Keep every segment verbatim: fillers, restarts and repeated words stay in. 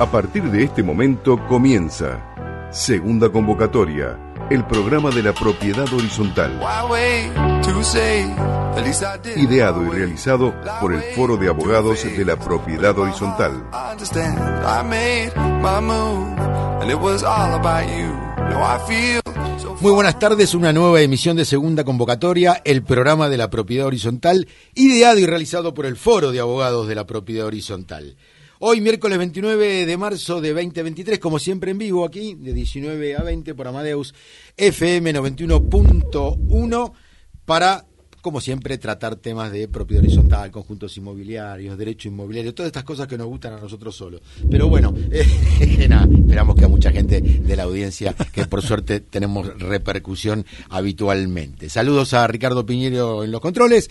A partir de este momento comienza Segunda Convocatoria, el programa de la propiedad horizontal. Ideado y realizado por el Foro de Abogados de la Propiedad Horizontal. Muy buenas tardes, una nueva emisión de Segunda Convocatoria, el programa de la propiedad horizontal, ideado y realizado por el Foro de Abogados de la Propiedad Horizontal. Hoy, miércoles veintinueve de marzo de veinte veintitrés, como siempre en vivo aquí, de diecinueve a veinte por Amadeus F M noventa y uno punto uno, para, como siempre, tratar temas de propiedad horizontal, conjuntos inmobiliarios, derecho inmobiliario, todas estas cosas que nos gustan a nosotros solos. Pero bueno, eh, nada, esperamos que a mucha gente de la audiencia, que por suerte tenemos repercusión habitualmente. Saludos a Ricardo Piñero en los controles.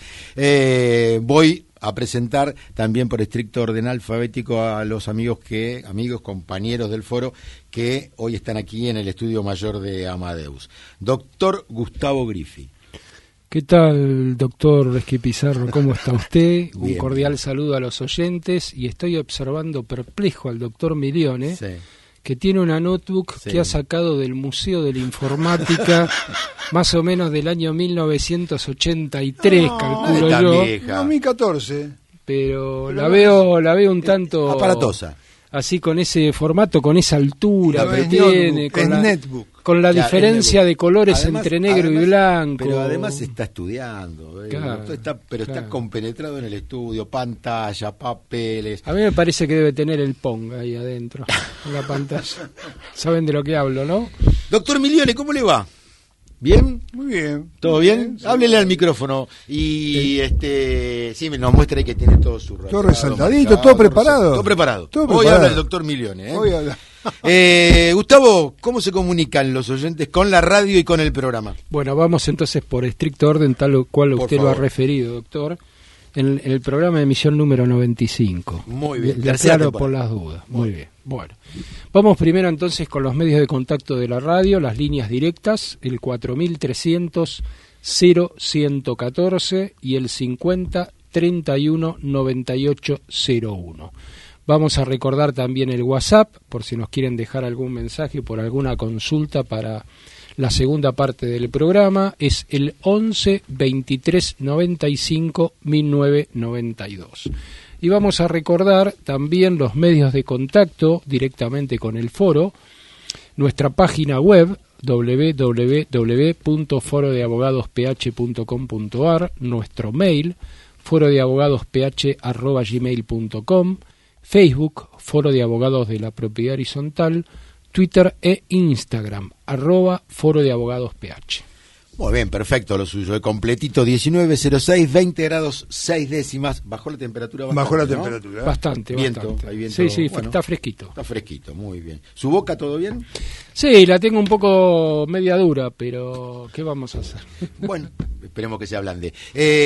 Eh, voy a presentar también por estricto orden alfabético a los amigos que, amigos, compañeros del foro que hoy están aquí en el estudio mayor de Amadeus. Doctor Gustavo Griffi. ¿Qué tal, doctor Esqui Pizarro? ¿Cómo está usted? Un Bien, cordial bien. saludo a los oyentes, y estoy observando perplejo al doctor Milione, Sí. que tiene una notebook Sí. que ha sacado del Museo de la Informática más o menos del año mil novecientos ochenta y tres, No, calculo está yo, vieja. dos mil catorce. pero la veo la veo un tanto Aparatosa. así, con ese formato, con esa altura No que es tiene, notebook, con es la, netbook. con la Claro, diferencia es de colores Además- entre negro además- y blanco. Pero además está estudiando, eh, Claro, doctor, está, pero está claro. compenetrado en el estudio, pantalla, papeles. A mí me parece que debe tener el Pong ahí adentro, en la pantalla. Saben de lo que hablo, ¿no? Doctor Milione, ¿cómo le va? ¿Bien? Muy bien. ¿Todo Muy bien? sí. Háblele al micrófono y este sí, nos muestra ahí que tiene todo su Todo rayado, resaltadito, marcado, todo preparado. resaltado. Todo preparado. Todo Hoy preparado. habla el doctor Milione. ¿eh? Hoy habla. Eh, Gustavo, ¿cómo se comunican los oyentes con la radio y con el programa? Bueno, vamos entonces por estricto orden, tal o cual Por usted lo ha favor. referido, doctor. En, en el programa de emisión número noventa y cinco. Muy bien, Le tercera aclaro por temporada. las dudas. Muy bien. Bueno, vamos primero entonces con los medios de contacto de la radio, las líneas directas, el cuatro mil trescientos cero ciento catorce y el cincuenta treinta y uno noventa y ocho cero uno. Vamos a recordar también el WhatsApp, por si nos quieren dejar algún mensaje por alguna consulta para la segunda parte del programa, es el once veintitrés noventa y cinco mil novecientos noventa y dos. Y vamos a recordar también los medios de contacto directamente con el foro, nuestra página web doble u doble u doble u punto foro de abogados p h punto com punto a r, nuestro mail foro de abogados p h arroba gmail punto com, Facebook Foro de Abogados de la Propiedad Horizontal, Twitter e Instagram, arroba Foro de Abogados P H. Muy bien, perfecto lo suyo, eh, completito, diecinueve cero seis, veinte grados seis décimas, bajó la temperatura bastante, Bajó la ¿no? temperatura. ¿eh? Bastante, Viento, bastante. hay viento, sí, sí, bueno. está fresquito. Está fresquito, muy bien. ¿Su boca todo bien? Sí, la tengo un poco media dura, pero ¿qué vamos a hacer? Bueno, esperemos que se ablande.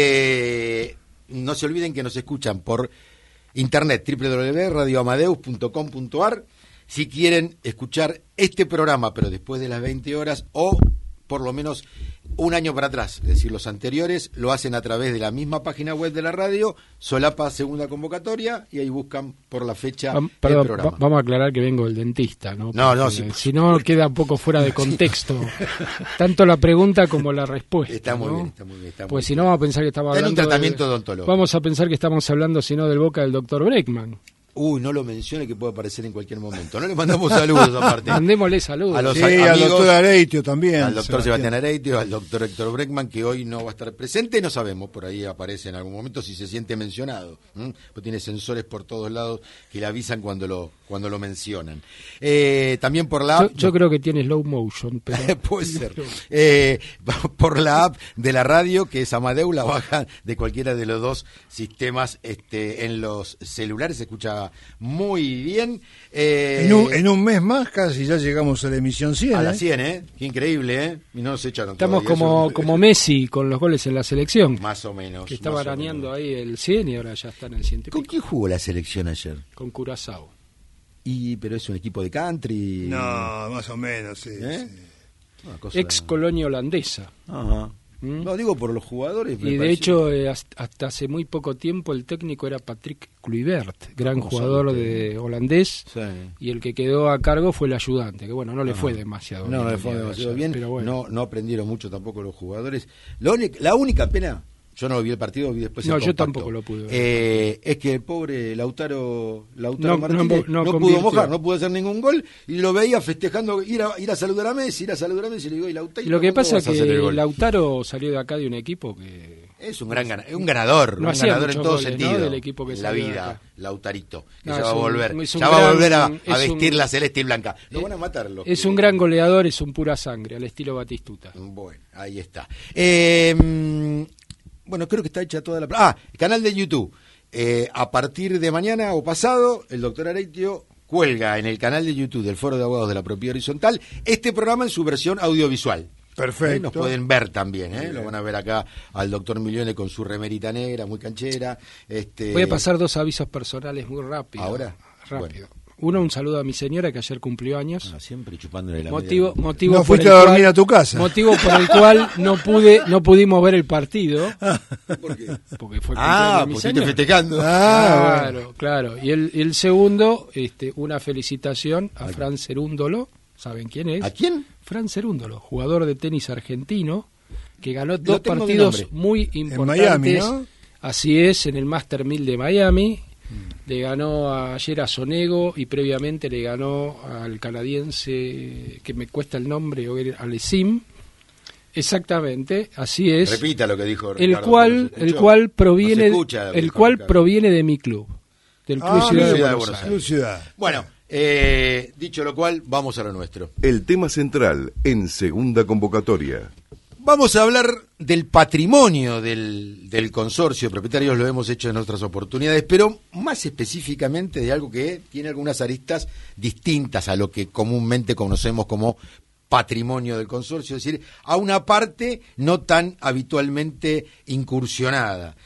Eh, no se olviden que nos escuchan por internet, doble u doble u doble u punto radio amadeus punto com punto a r. Si quieren escuchar este programa, pero después de las veinte horas, o por lo menos un año para atrás, es decir, los anteriores, lo hacen a través de la misma página web de la radio, solapa Segunda Convocatoria, y ahí buscan por la fecha Vam- el Perdón, programa. va- vamos a aclarar que vengo del dentista, ¿no? No, no, Porque sí, por si no queda un poco fuera de contexto, tanto la pregunta como la respuesta. Está muy ¿no? bien, está muy bien. Está muy Pues si bien. no, vamos a pensar que estamos Está en un hablando tratamiento de- odontológico. Vamos a pensar que estamos hablando, si no, del boca del doctor Breckman. Uy, no lo mencione, que puede aparecer en cualquier momento. No le mandamos saludos aparte. Mandémosle saludos. A los Sí, amigos, al doctor Areitio también. al doctor Sebastián Areitio, al doctor Héctor Breckman, que hoy no va a estar presente, no sabemos, por ahí aparece en algún momento si se siente mencionado, ¿m? Pues tiene sensores por todos lados que le avisan cuando lo cuando lo mencionan. Eh, también por la Yo, app, yo creo que tiene slow motion, pero puede ser, eh, por la app de la radio, que es Amadeus, la baja de cualquiera de los dos sistemas este, en los celulares, se escucha muy bien. Eh, En un, en un mes más casi ya llegamos a la emisión cien. a ¿eh? las cien, ¿eh? Qué increíble, ¿eh? Y no se echaron estamos todavía, como, eso- como Messi con los goles en la selección, Más o menos. que estaba más o arañando menos. ahí el cien y ahora ya está en el ciento y ¿Con pico, quién jugó la selección ayer? con Curazao. Y, pero es un equipo de country. No, más o menos, sí. ¿Eh? sí. Una cosa- Ex colonia holandesa. Ajá. ¿Mm? No, digo por los jugadores. me Y de pareció- hecho, eh, hasta, hasta hace muy poco tiempo el técnico era Patrick Kluivert, gran ¿Cómo jugador sabe de holandés, Sí. y el que quedó a cargo fue el ayudante, que bueno, no le fue demasiado No, bien. no le el fue día de demasiado ayer, bien. pero bueno. No, no aprendieron mucho tampoco los jugadores. La, única- la única pena, yo no vi el partido, vi después el No, yo compacto. tampoco lo pude ver. Eh, es que el pobre Lautaro, Lautaro No- Martínez no- no, no pudo convirtió. mojar, no pudo hacer ningún gol y lo veía festejando, ir a, ir a saludar a Messi, ir a saludar a Messi y le digo, y Lautaro, Y lo que ¿cuándo pasa es vas a hacer el que gol? Lautaro salió de acá de un equipo que... Es un gran gana- es un ganador, No un hacía ganador en muchos todo goles, ¿no? sentido. Del equipo que en la salió de vida, acá. Lautarito, que No, ya es va a un- volver, es un ya va a gran- volver a, a es un- vestir la celeste y blanca. Lo van a matar los Es que- un gran goleador, es un pura sangre, al estilo Batistuta. Bueno, ahí está. Eh, mm, bueno, creo que está hecha toda la... Ah, canal de YouTube. Eh, a partir de mañana o pasado, el doctor Areitio cuelga en el canal de YouTube del Foro de Abogados de la Propiedad Horizontal este programa en su versión audiovisual. Perfecto. Eh, nos pueden ver también, ¿eh? Lo van a ver acá al doctor Milione con su remerita negra, muy canchera. Este... Voy a pasar dos avisos personales muy rápido. ¿Ahora? Rápido. Uno, un saludo a mi señora que ayer cumplió años. Ah, siempre chupándole la Motivo, media. motivo No por fuiste el a dormir cual- a tu casa. Motivo por el cual no pude, no pudimos ver el partido. ¿Por qué? Porque fue el Ah, cumpleaños de mi porque estuviste señora. festejando. Ah, Claro, claro. Y el, el segundo, este, una felicitación a Fran Cerúndolo. ¿Saben quién es? ¿A quién? Fran Cerúndolo, jugador de tenis argentino, que ganó dos tengo de partidos nombre. muy En importantes. Miami, ¿no? Así es, en el Master mil de Miami. Le ganó a- ayer a Sonego y previamente le ganó al canadiense, que me cuesta el nombre, Alesim. Exactamente, así es. Repita lo que dijo el Ricardo, cual, que no se el escuchó. cual No se proviene, escucha lo que el dijo cual Ricardo. proviene de mi club, del Club Ah, Ciudad, de Ciudad de Buenos Buenos Aires. Club Ciudad. Bueno, eh, dicho lo cual, vamos a lo nuestro. El tema central en segunda convocatoria. Vamos a hablar del patrimonio del, del consorcio de propietarios, lo hemos hecho en otras oportunidades, pero más específicamente de algo que tiene algunas aristas distintas a lo que comúnmente conocemos como patrimonio del consorcio, es decir, a una parte no tan habitualmente incursionada,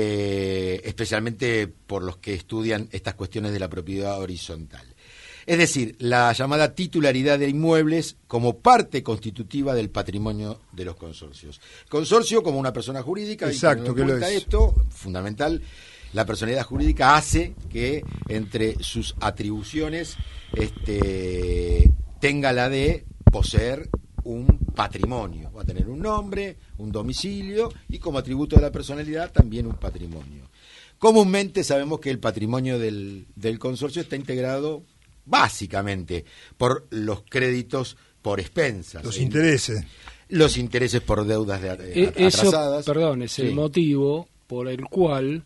eh, especialmente por los que estudian estas cuestiones de la propiedad horizontal. Es decir, la llamada titularidad de inmuebles como parte constitutiva del patrimonio de los consorcios. Consorcio como una persona jurídica, Exacto, y que lo cuenta es. esto, fundamental, la personalidad jurídica hace que entre sus atribuciones este, tenga la de poseer un patrimonio. Va a tener un nombre, un domicilio y como atributo de la personalidad también un patrimonio. Comúnmente sabemos que el patrimonio del, del consorcio está integrado básicamente por los créditos por expensas. Los ¿sí? intereses. Los intereses por deudas de, E- eh, Eso, atrasadas. perdón, es el Sí. motivo por el cual,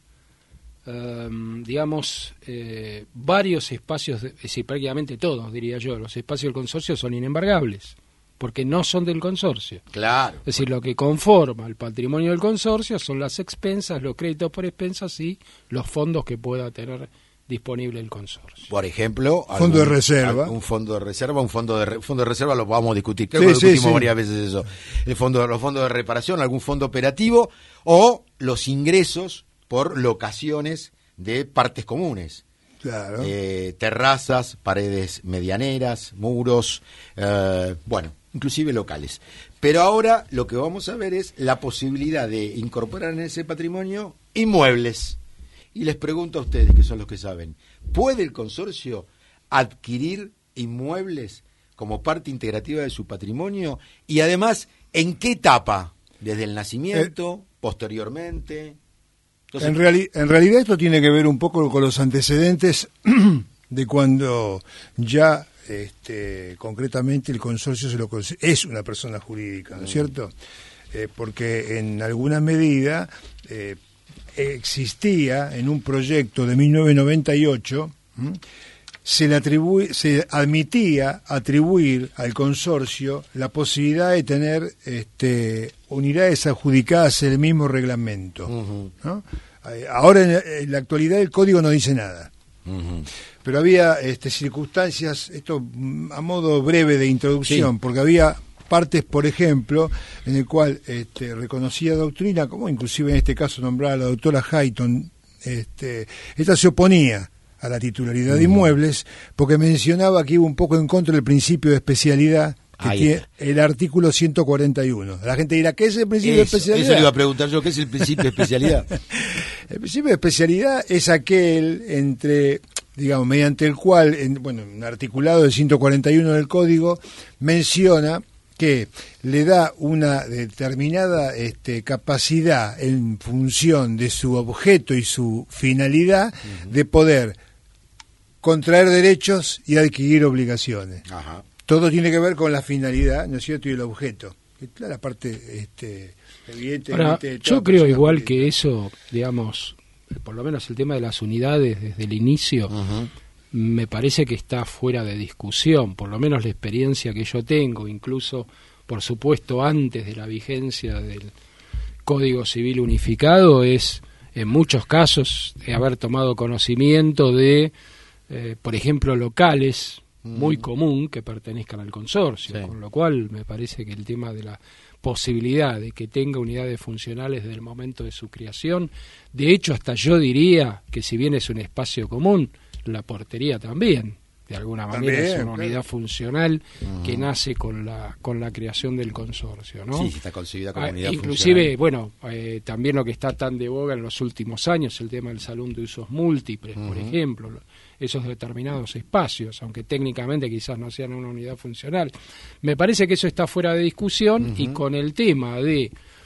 em, digamos, eh, varios espacios, de- es decir, prácticamente todos, diría yo, los espacios del consorcio son inembargables, porque no son del consorcio. Claro. Es decir, lo que conforma el patrimonio del consorcio son las expensas, los créditos por expensas y los fondos que pueda tener disponible el consorcio. Por ejemplo, Fondo de reserva. un fondo de reserva, un fondo de re- fondo de reserva lo vamos a discutir. Creo Sí, que lo sí, discutimos sí. varias veces eso. El fondo, los fondos de reparación, algún fondo operativo o los ingresos por locaciones de partes comunes. Claro. Eh, terrazas, paredes medianeras, muros, eh, bueno, inclusive locales. Pero ahora lo que vamos a ver es la posibilidad de incorporar en ese patrimonio inmuebles. Y les pregunto a ustedes, que son los que saben, ¿puede el consorcio adquirir inmuebles como parte integrativa de su patrimonio? Y además, ¿en qué etapa? ¿Desde el nacimiento? Eh, ¿Posteriormente? Entonces, En, reali- en realidad esto tiene que ver un poco con los antecedentes de cuando ya este, concretamente el consorcio se lo consi- es una persona jurídica, ¿no es cierto? Eh, porque en alguna medida eh, existía en un proyecto de mil novecientos noventa y ocho, ¿m? se le atribu- se admitía atribuir al consorcio la posibilidad de tener este, unidades adjudicadas en el mismo reglamento. Ujú. ¿No? Eh, Ahora en, en la actualidad el código no dice nada. Ujú. Pero había este, circunstancias, esto mm, a modo breve de introducción, Sí. porque había partes, por ejemplo, en el cual este, reconocía doctrina, como inclusive en este caso nombraba a la doctora Hayton, este, esta se oponía a la titularidad de inmuebles porque mencionaba que iba un poco en contra del principio de especialidad que Ahí tiene está. el artículo ciento cuarenta y uno. La gente dirá, ¿qué es el principio de Eso, especialidad? eso le iba a preguntar yo, ¿qué es el principio de especialidad? El principio de especialidad es aquel entre, digamos, mediante el cual, en, bueno, un articulado del ciento cuarenta y uno del Código menciona que le da una determinada este, capacidad en función de su objeto y su finalidad uh-huh. de poder contraer derechos y adquirir obligaciones. Ajá. Todo tiene que ver con la finalidad, ¿no es cierto?, y el objeto. Que es la parte este, evidentemente... Ahora, de toda yo creo igual política. que eso, digamos, por lo menos el tema de las unidades desde el inicio, uh-huh. me parece que está fuera de discusión, por lo menos la experiencia que yo tengo, incluso, por supuesto, antes de la vigencia del Código Civil Unificado, es en muchos casos haber tomado conocimiento de, eh, por ejemplo, locales muy común que pertenezcan al consorcio, sí. Con lo cual me parece que el tema de la posibilidad de que tenga unidades funcionales desde el momento de su creación, de hecho hasta yo diría que si bien es un espacio común, la portería también, de alguna manera también, es una claro. unidad funcional uh-huh. que nace con la con la creación del consorcio, ¿no? Sí, está concebida como ah, unidad inclusive, funcional. bueno, eh, también lo que está tan de boga en los últimos años, el tema del salón de usos múltiples, uh-huh. por ejemplo, esos determinados espacios, aunque técnicamente quizás no sean una unidad funcional. Me parece que eso está fuera de discusión uh-huh. y con el tema de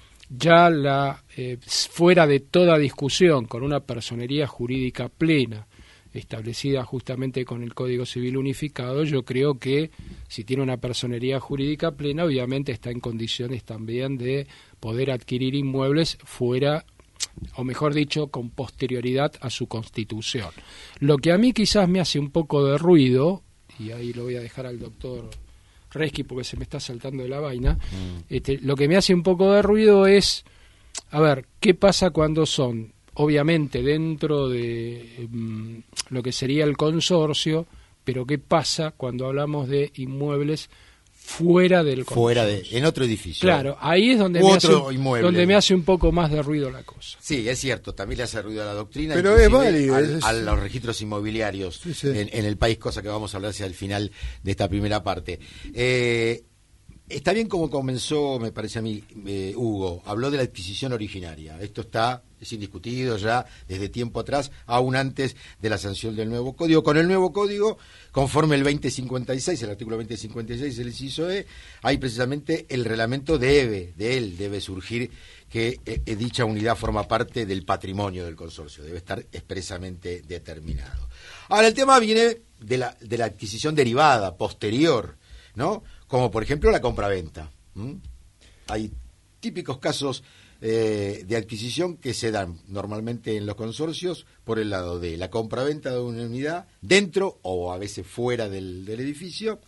ya la eh, fuera de toda discusión, con una personería jurídica plena, establecida justamente con el Código Civil Unificado, yo creo que si tiene una personería jurídica plena, obviamente está en condiciones también de poder adquirir inmuebles fuera, o mejor dicho, con posterioridad a su constitución. Lo que a mí quizás me hace un poco de ruido, y ahí lo voy a dejar al doctor Reski porque se me está saltando de la vaina, mm. este, lo que me hace un poco de ruido es, a ver, ¿qué pasa cuando son, obviamente dentro de um, lo que sería el consorcio, pero qué pasa cuando hablamos de inmuebles fuera del consorcio? Fuera de, en otro edificio. Claro, ahí es donde, me hace, donde me hace un poco más de ruido la cosa. Sí, es cierto, también le hace ruido a la doctrina, pero es válido, al, es... a los registros inmobiliarios sí, sí. En, en el país, cosa que vamos a hablar hacia el final de esta primera parte. Eh, está bien como comenzó, me parece a mí, eh, Hugo, habló de la adquisición originaria. Esto está, es indiscutido ya desde tiempo atrás, aún antes de la sanción del nuevo código. Con el nuevo código, conforme el veinte cincuenta y seis, el artículo veinte cincuenta y seis, el inciso E, ahí precisamente el reglamento debe, de él debe surgir que eh, dicha unidad forma parte del patrimonio del consorcio, debe estar expresamente determinado. Ahora, el tema viene de la, de la adquisición derivada, posterior, ¿no? Como por ejemplo la compraventa. ¿Mm? Hay típicos casos eh, de adquisición que se dan normalmente en los consorcios por el lado de la compraventa de una unidad dentro o a veces fuera del, del edificio.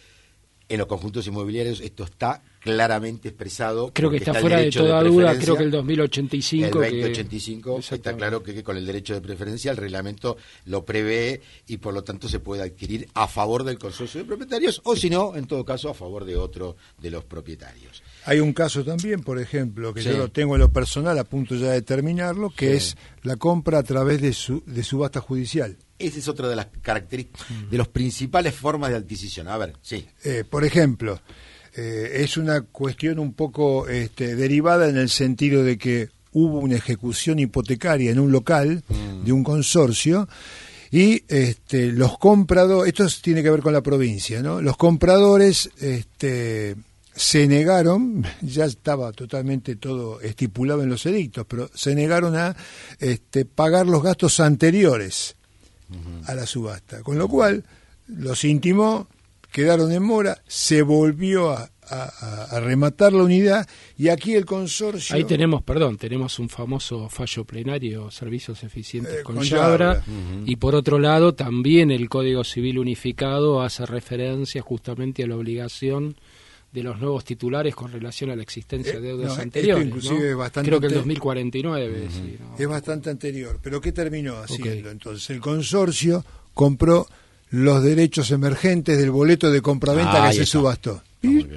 En los conjuntos inmobiliarios esto está claramente expresado. Creo que está, está fuera de toda de duda, creo que el dos mil ochenta y cinco. El veinte ochenta y cinco que, está claro que, que con el derecho de preferencia el reglamento lo prevé y por lo tanto se puede adquirir a favor del consorcio de propietarios o si no, en todo caso, a favor de otro de los propietarios. Hay un caso también, por ejemplo, que sí. yo lo tengo en lo personal, a punto ya de terminarlo, que sí. es la compra a través de, su, de subasta judicial. Esa es otra de las características, de las principales formas de adquisición. A ver, sí. Eh, por ejemplo, eh, es una cuestión un poco este, derivada en el sentido de que hubo una ejecución hipotecaria en un local mm. de un consorcio y este, los compradores, esto tiene que ver con la provincia, ¿no? Los compradores este, se negaron, ya estaba totalmente todo estipulado en los edictos, pero se negaron a este, pagar los gastos anteriores a la subasta, con lo cual los intimó, quedaron en mora, se volvió a, a, a rematar la unidad y aquí el consorcio... Ahí tenemos, perdón, tenemos un famoso fallo plenario, servicios eficientes eh, con, con Yabra, Yabra uh-huh. y por otro lado también el Código Civil Unificado hace referencia justamente a la obligación de los nuevos titulares con relación a la existencia de deudas eh, no, anteriores. Inclusive ¿no? es bastante Creo que el dos mil cuarenta y nueve. Uh-huh. Sí, ¿no? Es bastante anterior. ¿Pero qué terminó haciendo? Okay. Entonces el consorcio compró los derechos emergentes del boleto de compraventa ah, que se está. subastó. Y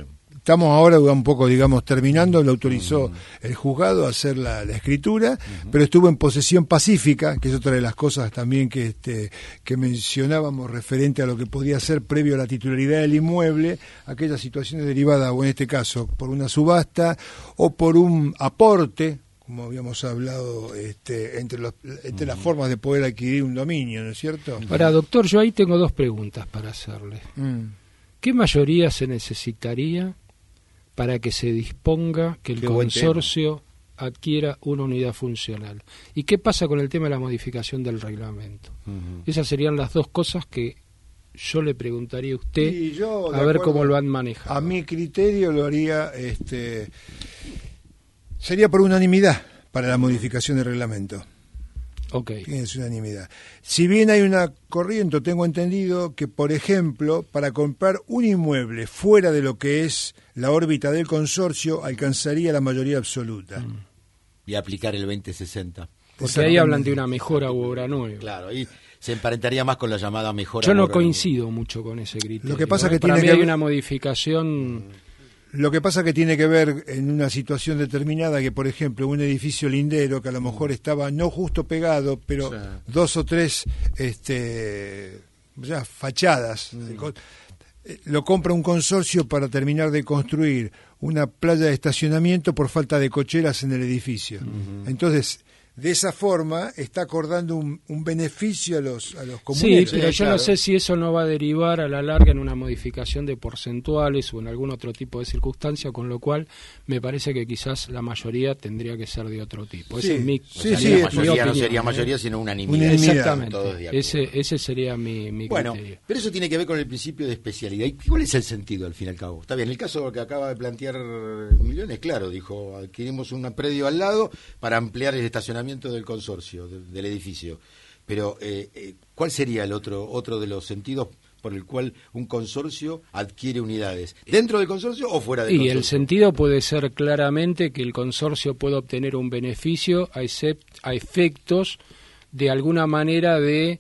estamos ahora un poco, digamos, terminando, lo autorizó uh-huh. el juzgado a hacer la, la escritura, uh-huh. pero estuvo en posesión pacífica, que es otra de las cosas también que este que mencionábamos referente a lo que podía ser previo a la titularidad del inmueble, aquellas situaciones derivadas, o en este caso, por una subasta o por un aporte, como habíamos hablado, este, entre, los, entre las formas de poder adquirir un dominio, ¿no es cierto? Ahora, doctor, yo ahí tengo dos preguntas para hacerle. Mm. ¿Qué mayoría se necesitaría para que se disponga que el Qué consorcio adquiera una unidad funcional? ¿Y qué pasa con el tema de la modificación del reglamento? Uh-huh. Esas serían las dos cosas que yo le preguntaría a usted, y yo, a ver acuerdo, cómo lo han manejado. A mi criterio lo haría... este sería por unanimidad para la modificación del reglamento. Ok. Es unanimidad. Si bien hay una corriente, tengo entendido que, por ejemplo, para comprar un inmueble fuera de lo que es la órbita del consorcio, alcanzaría la mayoría absoluta. Mm. Y aplicar el veinte sesenta. Porque ahí hablan de una mejora u obra nueva. Claro, ahí se emparentaría más con la llamada mejora. Yo no coincido nueva. mucho con ese criterio. Lo que pasa ¿eh? que Para tiene mí que hay ver... una modificación... Lo que pasa que tiene que ver en una situación determinada que, por ejemplo, un edificio lindero que a lo mejor estaba no justo pegado, pero sí. dos o tres este, ya fachadas, mm. lo compra un consorcio para terminar de construir una playa de estacionamiento por falta de cocheras en el edificio. Mm-hmm. Entonces, de esa forma está acordando un, un beneficio a los a los comuneros. Sí, pero yo claro. no sé si eso no va a derivar a la larga en una modificación de porcentuales o en algún otro tipo de circunstancia, con lo cual me parece que quizás la mayoría tendría que ser de otro tipo. Sí, ese es mi, sí, o sea, sí, mi mayoría opinión, no sería ¿eh? mayoría, sino unanimidad. unanimidad. Exactamente. Ese, ese sería mi, mi bueno, criterio. pero eso tiene que ver con el principio de especialidad. ¿Y cuál es el sentido, al fin y al cabo? Está bien, el caso que acaba de plantear Millones, claro, dijo, adquirimos un predio al lado para ampliar el estacionamiento del consorcio. Del edificio, pero eh, eh, ¿cuál sería el otro otro de los sentidos por el cual un consorcio adquiere unidades? ¿Dentro del consorcio o fuera del y consorcio? Y el sentido puede ser claramente que el consorcio pueda obtener un beneficio a, except, a efectos de alguna manera de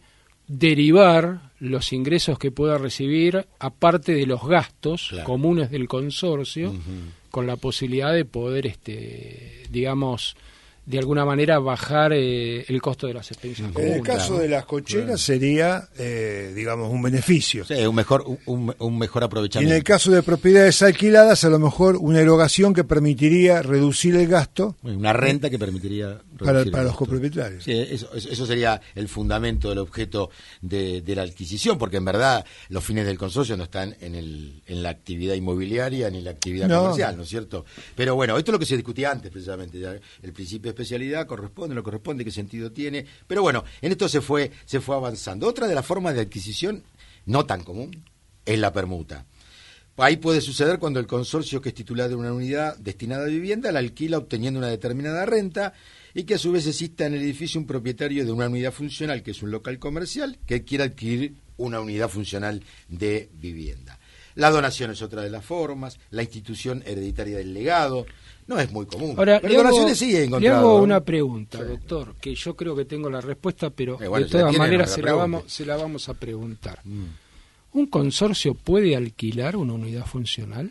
derivar los ingresos que pueda recibir aparte de los gastos claro. comunes del consorcio, uh-huh. con la posibilidad de poder, este, digamos, de alguna manera bajar eh, el costo de las experiencias en comunes. el caso claro. de las cocheras claro. sería, eh, digamos, un beneficio. Sí, un mejor, un, un mejor aprovechamiento. Y en el caso de propiedades alquiladas, a lo mejor una erogación que permitiría reducir el gasto. Una renta que permitiría para, para los copropietarios. Sí, eso, eso sería el fundamento del objeto de, de la adquisición, porque en verdad los fines del consorcio no están en, el, en la actividad inmobiliaria ni en la actividad no. comercial, ¿no es cierto? Pero bueno, esto es lo que se discutía antes precisamente, ya, el principio de especialidad corresponde, no corresponde, qué sentido tiene, pero bueno, en esto se fue, se fue avanzando. Otra de las formas de adquisición no tan común es la permuta. Ahí puede suceder cuando el consorcio que es titular de una unidad destinada a vivienda la alquila obteniendo una determinada renta y que a su vez exista en el edificio un propietario de una unidad funcional, que es un local comercial, que quiera adquirir una unidad funcional de vivienda. La donación es otra de las formas, la institución hereditaria del legado, no es muy común. Ahora, pero le hago, donaciones sí he encontrado. Le hago ¿no? una pregunta, sí. doctor, que yo creo que tengo la respuesta, pero eh, bueno, de todas maneras se la, vamos, se la vamos a preguntar. Mm. ¿Un consorcio puede alquilar una unidad funcional?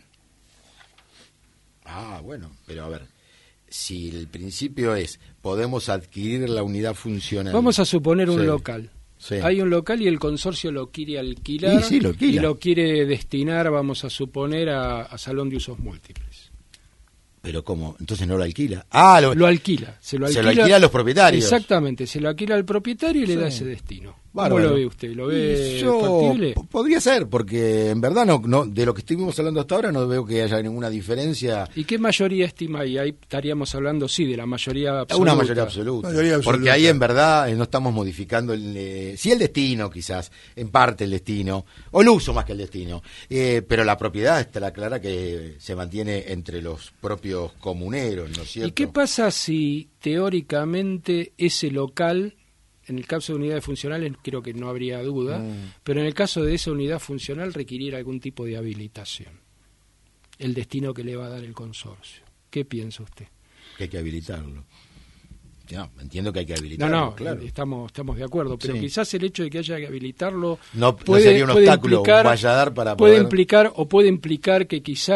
Ah, bueno, pero a ver, si el principio es podemos adquirir la unidad funcional. Vamos a suponer un sí. local. Sí. Hay un local y el consorcio lo quiere alquilar y, sí, lo y lo quiere destinar, vamos a suponer, a, a salón de usos múltiples. ¿Pero cómo? Entonces no lo alquila. Ah, lo, lo alquila. Se lo alquila, se lo alquila a los propietarios. Exactamente, se lo alquila al propietario y le sí. da ese destino. Bárbaro. ¿Cómo lo ve usted? ¿Lo ve Yo, factible? Podría ser, porque en verdad no, no de lo que estuvimos hablando hasta ahora no veo que haya ninguna diferencia. ¿Y qué mayoría estima ahí? Ahí estaríamos hablando, sí, de la mayoría absoluta. Una mayoría absoluta. Mayoría absoluta. Porque ahí en verdad no estamos modificando, el, eh, sí el destino quizás, en parte el destino, o el uso más que el destino, eh, pero la propiedad está clara que se mantiene entre los propios comuneros, ¿no es cierto? ¿Y qué pasa si teóricamente ese local... En el caso de unidades funcionales creo que no habría duda, mm. pero en el caso de esa unidad funcional requiriera algún tipo de habilitación, el destino que le va a dar el consorcio? ¿Qué piensa usted? Que hay que habilitarlo. Ya, entiendo que hay que habilitarlo. No, no, claro. estamos, estamos de acuerdo, pero sí. quizás el hecho de que haya que habilitarlo no, puede, no sería un puede obstáculo, implicar, un valladar para puede poder... implicar o puede implicar que quizás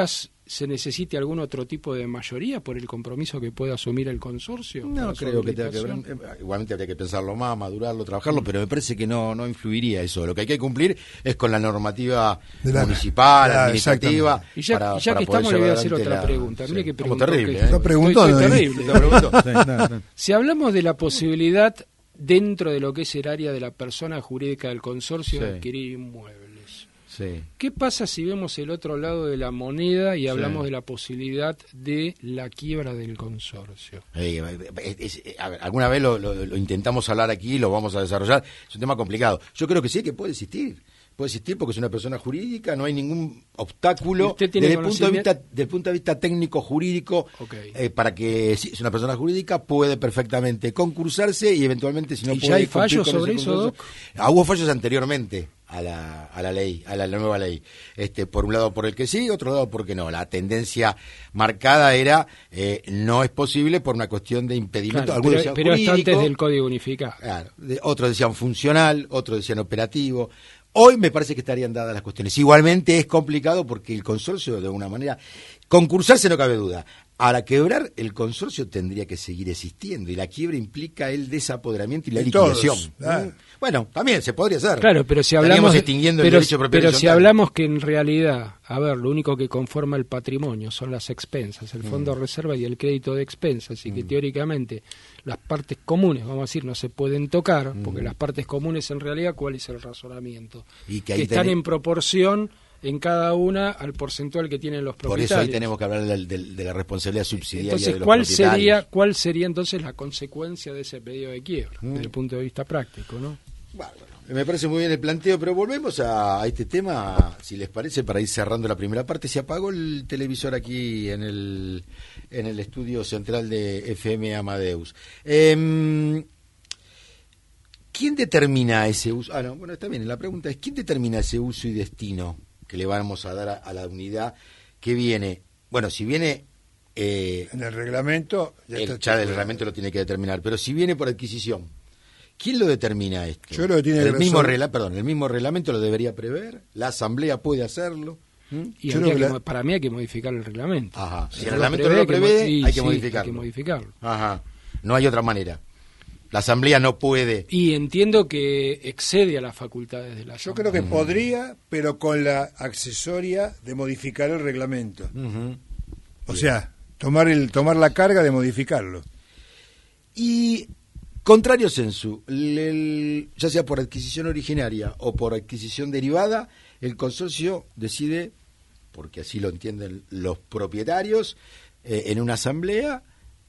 se necesite algún otro tipo de mayoría por el compromiso que pueda asumir el consorcio. No creo que tenga que ver, igualmente habría que pensarlo más, madurarlo, trabajarlo, mm. pero me parece que no no influiría eso. Lo que hay que cumplir es con la normativa la, municipal, la, administrativa. Y ya, para, y ya para que estamos le voy a hacer otra la, pregunta. Sí. Que Como terrible. Que, ¿eh? Está preguntando. Estoy, estoy terrible. sí, no, no. Si hablamos de la posibilidad dentro de lo que es el área de la persona jurídica del consorcio sí. de adquirir inmuebles. Sí. ¿Qué pasa si vemos el otro lado de la moneda y hablamos sí. de la posibilidad de la quiebra del consorcio? Eh, es, es, a ver, alguna vez lo, lo, lo intentamos hablar aquí, lo vamos a desarrollar, es un tema complicado. Yo creo que sí que puede existir. Puede existir porque es una persona jurídica, no hay ningún obstáculo desde el punto de vista, desde el punto de vista técnico jurídico okay. eh, para que si es una persona jurídica puede perfectamente concursarse y eventualmente si no ¿Y puede ya hay fallos sobre eso, Doc? Ah, hubo fallos anteriormente a la a la ley, a la, la nueva ley. Este, por un lado por el que sí, otro lado por que no. La tendencia marcada era eh, no es posible por una cuestión de impedimento. Claro, Algunos pero decían pero jurídico, hasta antes del Código Unificado. Claro, de, otros decían funcional, otros decían operativo. Hoy me parece que estarían dadas las cuestiones. Igualmente es complicado porque el consorcio, de alguna manera, concursarse no cabe duda. Ahora, quebrar el consorcio tendría que seguir existiendo y la quiebra implica el desapoderamiento y la liquidación. Ah. Bueno, también se podría hacer. Claro, pero si hablamos de, extinguiendo pero, el derecho propio pero si hablamos que en realidad, a ver, lo único que conforma el patrimonio son las expensas, el fondo de mm. reserva y el crédito de expensas, y que mm. teóricamente las partes comunes, vamos a decir, no se pueden tocar, mm. porque las partes comunes en realidad, ¿cuál es el razonamiento? Y que, que están tenés... en proporción en cada una al porcentual que tienen los propietarios. Por eso ahí tenemos que hablar de, de, de la responsabilidad subsidiaria entonces, de los ¿cuál propietarios. sería, ¿cuál sería entonces la consecuencia de ese pedido de quiebra, mm. desde el punto de vista práctico, ¿no? Bueno, me parece muy bien el planteo, pero volvemos a, a este tema, si les parece, para ir cerrando la primera parte. Se apagó el televisor aquí en el, en el estudio central de F M Amadeus. Eh, ¿Quién determina ese uso? Ah, no, bueno, está bien. La pregunta es, ¿quién determina ese uso y destino que le vamos a dar a, a la unidad que viene? Bueno, si viene... Eh, en el reglamento... Ya, el, ya el reglamento lo tiene que determinar, pero si viene por adquisición, ¿quién lo determina esto? Yo creo que tiene el que mismo regla, perdón, el mismo reglamento lo debería prever, la asamblea puede hacerlo. ¿Mm? Y Yo creo que la... para mí hay que modificar el reglamento. Ajá. Si el reglamento no lo prevé, sí, hay que sí, modificarlo. Hay que modificarlo. Ajá. No hay otra manera. La asamblea no puede. Y entiendo que excede a las facultades de la asamblea. Yo creo que uh-huh. podría, pero con la accesoria de modificar el reglamento. Uh-huh. O Bien. sea, tomar el tomar la carga de modificarlo. Y contrario sensu, el, el, ya sea por adquisición originaria o por adquisición derivada, el consorcio decide, porque así lo entienden los propietarios, eh, en una asamblea,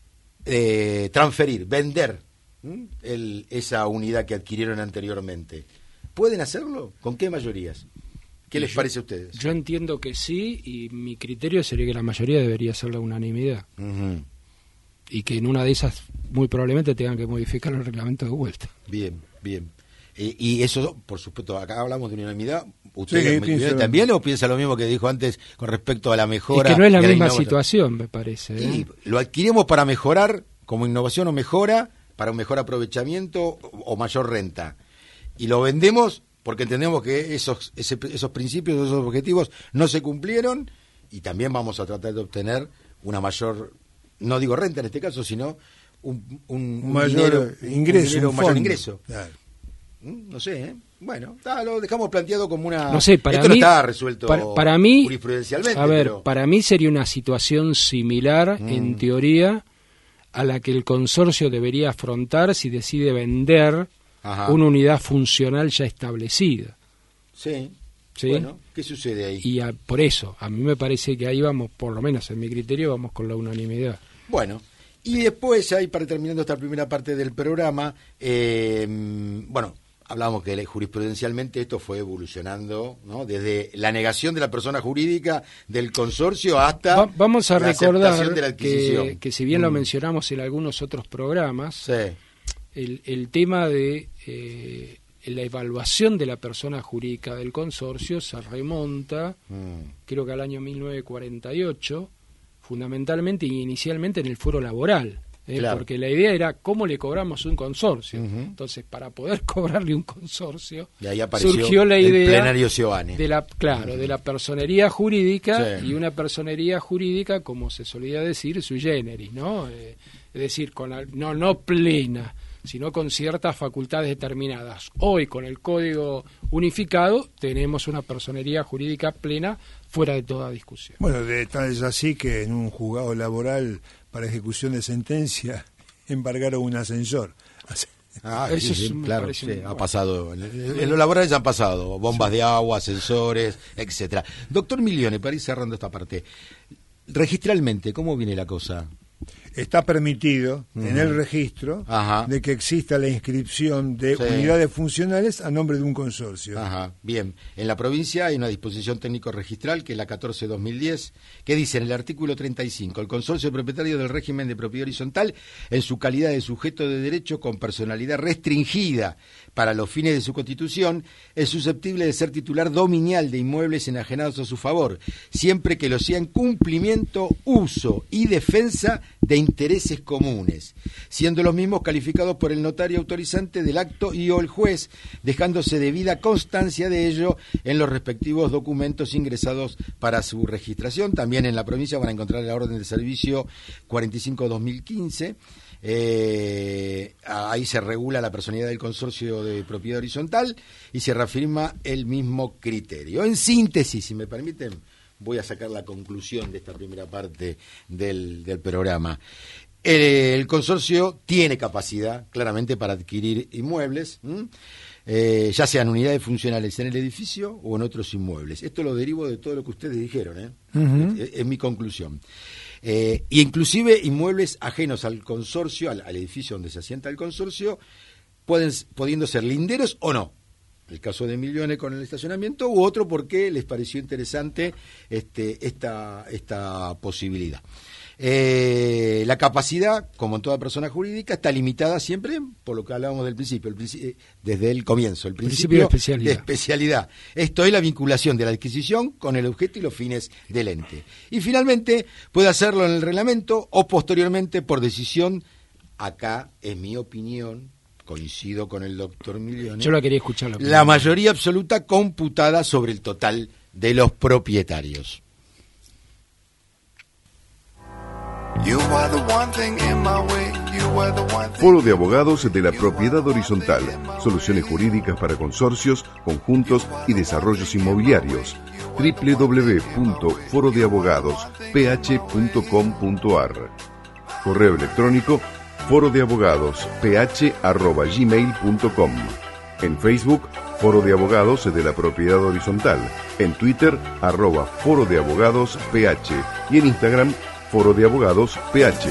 eh, transferir, vender El, esa unidad que adquirieron anteriormente. ¿Pueden hacerlo? ¿Con qué mayorías? ¿Qué les yo, parece a ustedes? Yo entiendo que sí, y mi criterio sería que la mayoría debería ser la unanimidad. Uh-huh. Y que en una de esas muy probablemente tengan que modificar el reglamento de vuelta. Bien, bien. Eh, y eso, por supuesto, acá hablamos de unanimidad. ¿Usted sí, también o piensa lo mismo que dijo antes con respecto a la mejora? Es que no es la misma la situación, me parece. ¿eh? Y lo adquirimos para mejorar, como innovación o mejora, para un mejor aprovechamiento o mayor renta. Y lo vendemos porque entendemos que esos, ese, esos principios, esos objetivos no se cumplieron y también vamos a tratar de obtener una mayor, no digo renta en este caso, sino un, un, un mayor dinero, ingreso. Un, dinero, un mayor ingreso. Claro. No sé, ¿eh? Bueno, está, lo dejamos planteado como una... No sé, para Esto mí, no está resuelto para, para mí, jurisprudencialmente. A ver, pero... para mí sería una situación similar, mm. en teoría, a la que el consorcio debería afrontar si decide vender Ajá. una unidad funcional ya establecida. Sí. ¿Sí? Bueno, ¿qué sucede ahí? Y a, por eso, a mí me parece que ahí vamos, por lo menos en mi criterio, vamos con la unanimidad. Bueno, y después, ahí para terminando esta primera parte del programa, eh, bueno, hablamos que jurisprudencialmente esto fue evolucionando, ¿no? Desde la negación de la persona jurídica del consorcio hasta Va, vamos a la recordar aceptación de la adquisición. Que, que si bien mm. lo mencionamos en algunos otros programas, sí. el, el tema de eh, la evaluación de la persona jurídica del consorcio se remonta, mm. creo que al año mil novecientos cuarenta y ocho, fundamentalmente y inicialmente en el fuero laboral, Eh, Claro. Porque la idea era cómo le cobramos un consorcio. Ujú. Entonces, para poder cobrarle un consorcio, Y ahí apareció surgió la el idea plenario Sioane. de la, claro, de la personería jurídica, Sí. y una personería jurídica, como se solía decir, sui generis, ¿no? Eh, es decir, con la- no, no plena, sino con ciertas facultades determinadas. Hoy, con el Código Unificado, tenemos una personería jurídica plena fuera de toda discusión. Bueno, de tal es así que en un juzgado laboral para ejecución de sentencia embargaron un ascensor. Ah, Eso sí, es- sí, me claro, parece sí, muy ha bueno. pasado. En, en los laborales han pasado bombas de agua, ascensores, etcétera. Doctor Milione, para ir cerrando esta parte, registralmente, ¿cómo viene la cosa? Está permitido Ujú. en el registro Ajá. de que exista la inscripción de Sí. unidades funcionales a nombre de un consorcio. Ajá, bien. En la provincia hay una disposición técnico registral, que es la catorce barra dos mil diez, que dice en el artículo treinta y cinco, el consorcio propietario del régimen de propiedad horizontal, en su calidad de sujeto de derecho con personalidad restringida para los fines de su constitución, es susceptible de ser titular dominial de inmuebles enajenados a su favor, siempre que lo sea en cumplimiento, uso y defensa de intereses comunes, siendo los mismos calificados por el notario autorizante del acto y o el juez, dejándose debida constancia de ello en los respectivos documentos ingresados para su registración. También en la provincia van a encontrar la orden de servicio cuarenta y cinco barra dos mil quince. Eh, ahí se regula la personalidad del consorcio de propiedad horizontal y se reafirma el mismo criterio. En síntesis, si me permiten, voy a sacar la conclusión de esta primera parte del, del programa. El, el consorcio tiene capacidad, claramente, para adquirir inmuebles, eh, ya sean unidades funcionales en el edificio o en otros inmuebles. Esto lo derivo de todo lo que ustedes dijeron, ¿eh? Ujú. es, es mi conclusión. Eh, y inclusive inmuebles ajenos al consorcio, al, al edificio donde se asienta el consorcio, pueden, pudiendo ser linderos o no. El caso de Milione con el estacionamiento, u otro porque les pareció interesante este, esta, esta posibilidad. Eh, la capacidad, como en toda persona jurídica, está limitada siempre por lo que hablábamos del principio, el principio desde el comienzo, el principio, Principio de especialidad. de especialidad. Esto es la vinculación de la adquisición con el objeto y los fines del ente. Y finalmente puede hacerlo en el reglamento o posteriormente por decisión. Acá es mi opinión, coincido con el doctor Milione. Yo la quería escuchar. La, La mayoría absoluta computada sobre el total de los propietarios. Foro de Abogados de la Propiedad Horizontal. Soluciones jurídicas para consorcios, conjuntos y desarrollos inmobiliarios. doble u doble u doble u punto foro de abogados p h punto com punto a r. Correo electrónico foro de abogados p h arroba gmail punto com. En Facebook, Foro de Abogados de la Propiedad Horizontal. En Twitter, arroba Foro de Abogados P H. Y en Instagram, Foro de Abogados P H.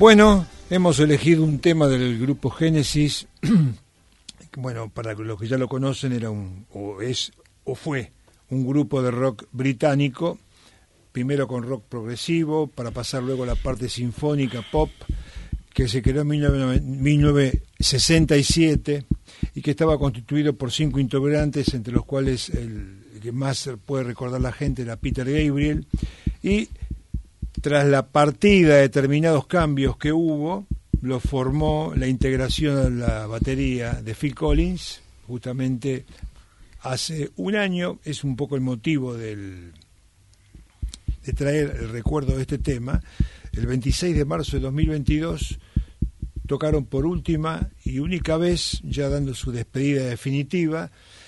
Bueno, hemos elegido un tema del grupo Génesis. Bueno, para los que ya lo conocen, era un, o es, o fue un grupo de rock británico, primero con rock progresivo, para pasar luego a la parte sinfónica pop, que se creó en mil novecientos sesenta y siete y que estaba constituido por cinco integrantes, entre los cuales el, el que más puede recordar la gente era Peter Gabriel, y tras la partida de determinados cambios que hubo, lo formó la integración de la batería de Phil Collins, justamente hace un año. Es un poco el motivo del, de traer el recuerdo de este tema. El veintiséis de marzo de dos mil veintidós tocaron por última y única vez, ya dando su despedida definitiva,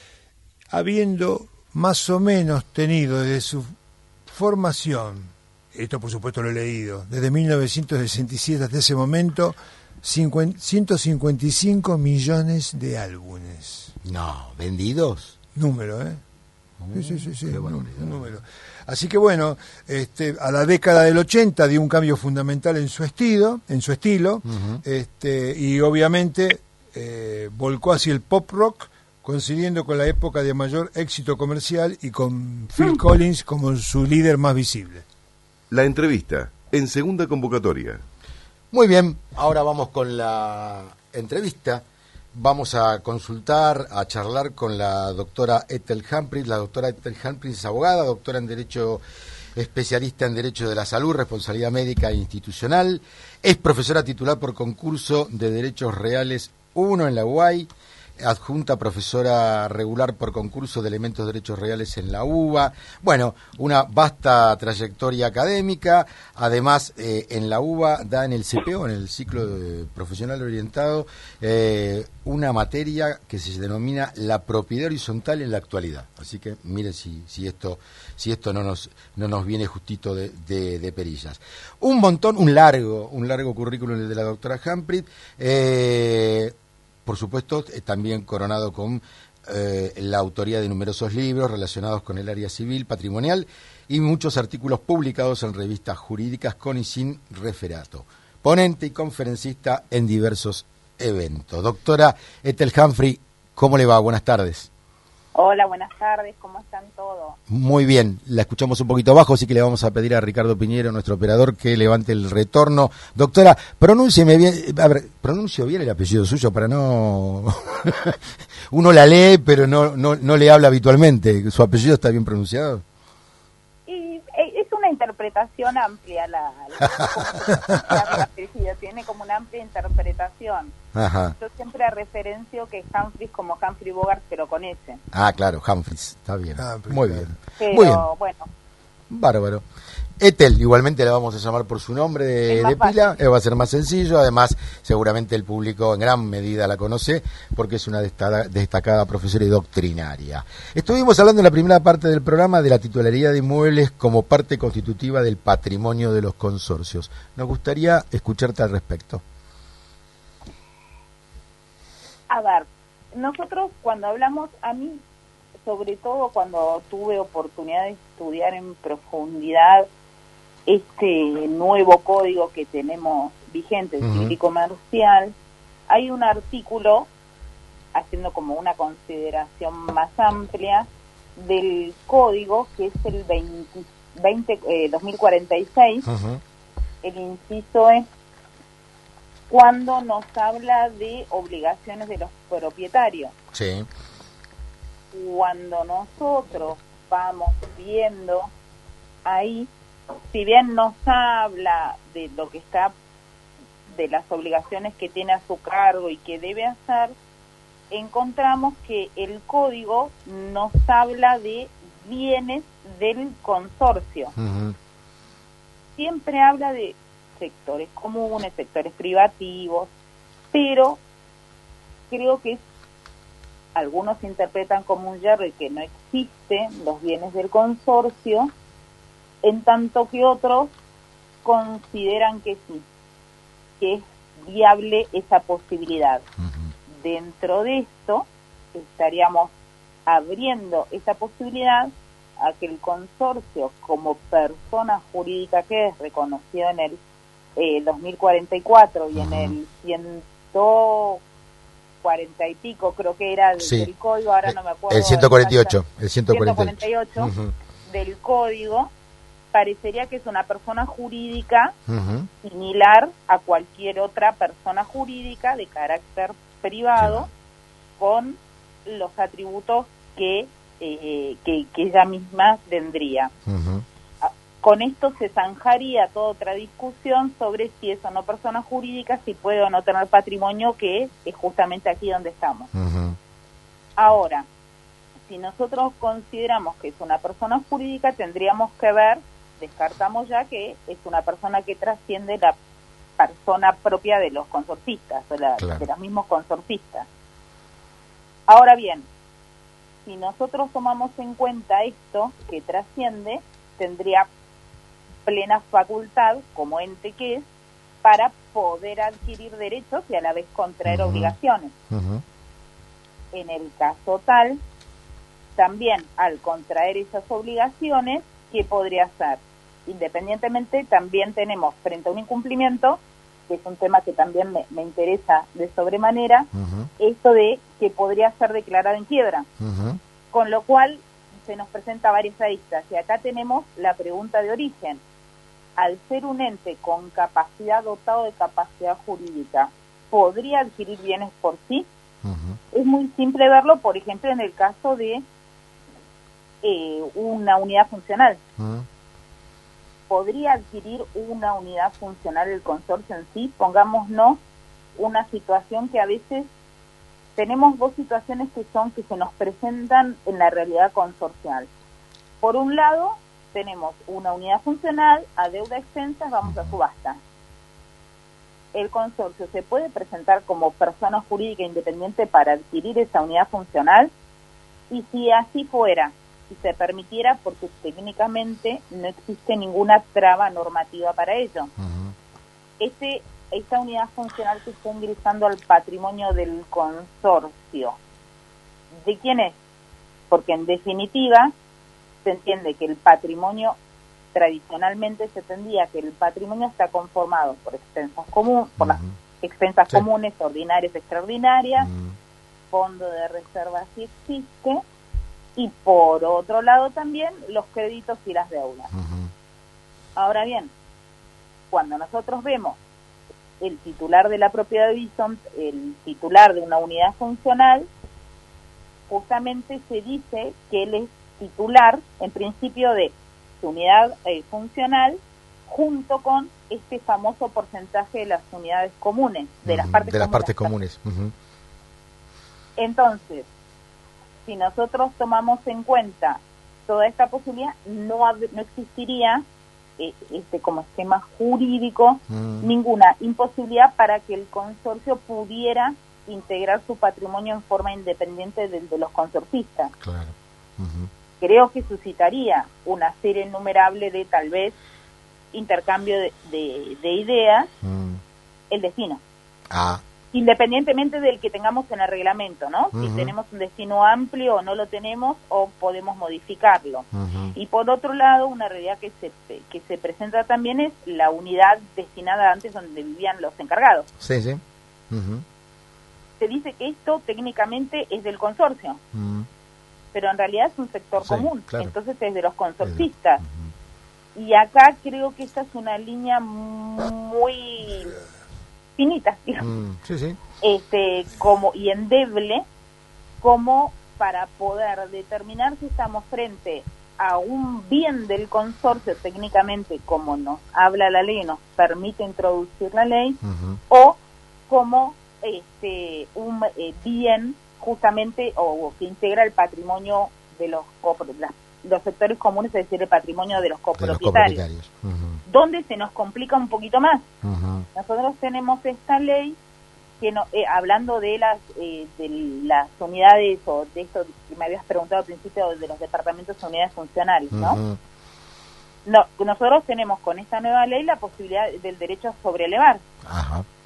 habiendo más o menos tenido desde su formación, esto por supuesto lo he leído, desde mil novecientos sesenta y siete hasta ese momento, ciento cincuenta y cinco millones de álbumes. No, ¿vendidos? Número, ¿eh? Oh, sí, sí, sí, sí, un número. Así que bueno, este, a la década del ochenta dio un cambio fundamental en su estilo, en su estilo, uh-huh. este, y obviamente eh, volcó hacia el pop rock, coincidiendo con la época de mayor éxito comercial y con Phil Collins como su líder más visible. La entrevista en segunda convocatoria. Muy bien, ahora vamos con la entrevista. Vamos a consultar, a charlar con la doctora Ethel Humphries. La doctora Ethel Humphries es abogada, doctora en Derecho, especialista en Derecho de la Salud, Responsabilidad Médica e Institucional. Es profesora titular por concurso de Derechos Reales uno en la U A I, adjunta profesora regular por concurso de elementos de derechos reales en la U B A. Bueno, una vasta trayectoria académica. Además, eh, en la U B A da en el C P O, en el ciclo de profesional orientado, eh, una materia que se denomina la propiedad horizontal en la actualidad. Así que mire si, si esto, si esto no nos, no nos viene justito de, de, de perillas. Un montón, un largo, un largo currículum el de la doctora Humphries. Eh, Por supuesto, también coronado con eh, la autoría de numerosos libros relacionados con el área civil, patrimonial y muchos artículos publicados en revistas jurídicas con y sin referato. Ponente y conferencista en diversos eventos. Doctora Ethel Humphries, ¿cómo le va? Buenas tardes. Hola, buenas tardes, ¿cómo están todos? Muy bien, la escuchamos un poquito bajo, así que le vamos a pedir a Ricardo Piñero, nuestro operador, que levante el retorno. Doctora, pronúncieme bien, a ver, pronuncio bien el apellido suyo para no... Uno la lee, pero no, no, no le habla habitualmente. ¿Su apellido está bien pronunciado? Y es una interpretación amplia, la, la, la apellido, tiene como una amplia interpretación. Ajá. Yo siempre referencio que Humphries como Humphrey Bogart, pero con S. Ah, claro, Humphries, está bien. Humphries, Muy claro. bien. Pero Muy bien. bueno. Bárbaro. Ethel, igualmente la vamos a llamar por su nombre de, de pila, eh, va a ser más sencillo. Además, seguramente el público en gran medida la conoce porque es una destacada, destacada profesora y doctrinaria. Estuvimos hablando en la primera parte del programa de la titularidad de inmuebles como parte constitutiva del patrimonio de los consorcios. Nos gustaría escucharte al respecto. A ver, nosotros cuando hablamos, a mí, sobre todo cuando tuve oportunidad de estudiar en profundidad este nuevo código que tenemos vigente, el civil y comercial, hay un artículo, haciendo como una consideración más amplia, del código, que es el veinte, veinte, eh, dos mil cuarenta y seis, uh-huh. El inciso es cuando nos habla de obligaciones de los propietarios. Sí. Cuando nosotros vamos viendo ahí, si bien nos habla de lo que está, de las obligaciones que tiene a su cargo y que debe hacer, encontramos que el código nos habla de bienes del consorcio. Uh-huh. Siempre habla de sectores comunes, sectores privativos, pero creo que algunos interpretan como un yerro y que no existen los bienes del consorcio, en tanto que otros consideran que sí, que es viable esa posibilidad. Uh-huh. Dentro de esto estaríamos abriendo esa posibilidad a que el consorcio, como persona jurídica que es reconocido en el eh, dos mil cuarenta y cuatro y uh-huh. en el ciento cuarenta y pico creo que era del, sí. del código, ahora no me acuerdo. El ciento cuarenta y ocho, el ciento cuarenta y ocho, ciento cuarenta y ocho uh-huh. del código, parecería que es una persona jurídica uh-huh. similar a cualquier otra persona jurídica de carácter privado, sí. con los atributos que, eh, que, que ella misma tendría. Uh-huh. Con esto se zanjaría toda otra discusión sobre si es o no persona jurídica, si puede o no tener patrimonio, que es justamente aquí donde estamos. Uh-huh. Ahora, si nosotros consideramos que es una persona jurídica, tendríamos que ver, descartamos ya que es una persona que trasciende la persona propia de los consorcistas, de, la, claro. de los mismos consorcistas. Ahora bien, si nosotros tomamos en cuenta esto, que trasciende, tendría plena facultad, como ente que es, para poder adquirir derechos y a la vez contraer uh-huh. obligaciones. Uh-huh. En el caso tal, también al contraer esas obligaciones, ¿qué podría hacer? Independientemente, también tenemos frente a un incumplimiento, que es un tema que también me, me interesa de sobremanera, uh-huh. esto de que podría ser declarado en quiebra. Uh-huh. Con lo cual, se nos presenta varias aristas. Y acá tenemos la pregunta de origen. Al ser un ente con capacidad, dotado de capacidad jurídica, ¿podría adquirir bienes por sí? Uh-huh. Es muy simple verlo, por ejemplo, en el caso de eh, una unidad funcional. Uh-huh. ¿Podría adquirir una unidad funcional el consorcio en sí? Pongámonos una situación que a veces tenemos dos situaciones que son que se nos presentan en la realidad consorcial. Por un lado, tenemos una unidad funcional a deuda extensa, vamos a subasta. El consorcio se puede presentar como persona jurídica independiente para adquirir esa unidad funcional, y si así fuera, si se permitiera, porque técnicamente no existe ninguna traba normativa para ello. Uh-huh. Este, esta unidad funcional que está ingresando al patrimonio del consorcio, ¿de quién es? Porque en definitiva se entiende que el patrimonio, tradicionalmente se entendía que el patrimonio está conformado por expensas comunes, por uh-huh. las expensas sí. comunes, ordinarias, extraordinarias, uh-huh. fondo de reserva si existe, y por otro lado también los créditos y las deudas. Uh-huh. Ahora bien, cuando nosotros vemos el titular de la propiedad horizontal, el titular de una unidad funcional, justamente se dice que él es titular, en principio, de su unidad eh, funcional, junto con este famoso porcentaje de las unidades comunes, de uh-huh. las partes de las comunes. Partes comunes. Uh-huh. Entonces, si nosotros tomamos en cuenta toda esta posibilidad, no, hab- no existiría eh, este como esquema jurídico uh-huh. ninguna imposibilidad para que el consorcio pudiera integrar su patrimonio en forma independiente del de los consorcistas. Claro. Uh-huh. Creo que suscitaría una serie innumerable de tal vez intercambio de, de, de ideas, mm. el destino. Ah. Independientemente del que tengamos en el reglamento, ¿no? Uh-huh. Si tenemos un destino amplio o no lo tenemos, o podemos modificarlo. Uh-huh. Y por otro lado, una realidad que se que se presenta también es la unidad destinada antes donde vivían los encargados. Sí, sí. Uh-huh. Se dice que esto técnicamente es del consorcio. Uh-huh. Pero en realidad es un sector sí, común, claro. Entonces es de los consorcistas. Uh-huh. Y acá creo que esta es una línea muy finita, mm, sí, sí. este, como y endeble, como para poder determinar si estamos frente a un bien del consorcio técnicamente, como nos habla la ley, nos permite introducir la ley, uh-huh. o como este un eh, bien justamente, o, o que integra el patrimonio de los la, los sectores comunes, es decir, el patrimonio de los copropietarios, de los copropietarios. Uh-huh. Donde se nos complica un poquito más. Uh-huh. Nosotros tenemos esta ley que no, eh, hablando de las eh, de las unidades, o de esto que me habías preguntado al principio, de los departamentos de unidades funcionales, ¿no? Uh-huh. No, nosotros tenemos con esta nueva ley la posibilidad del derecho a sobrelevar. Ajá. Uh-huh.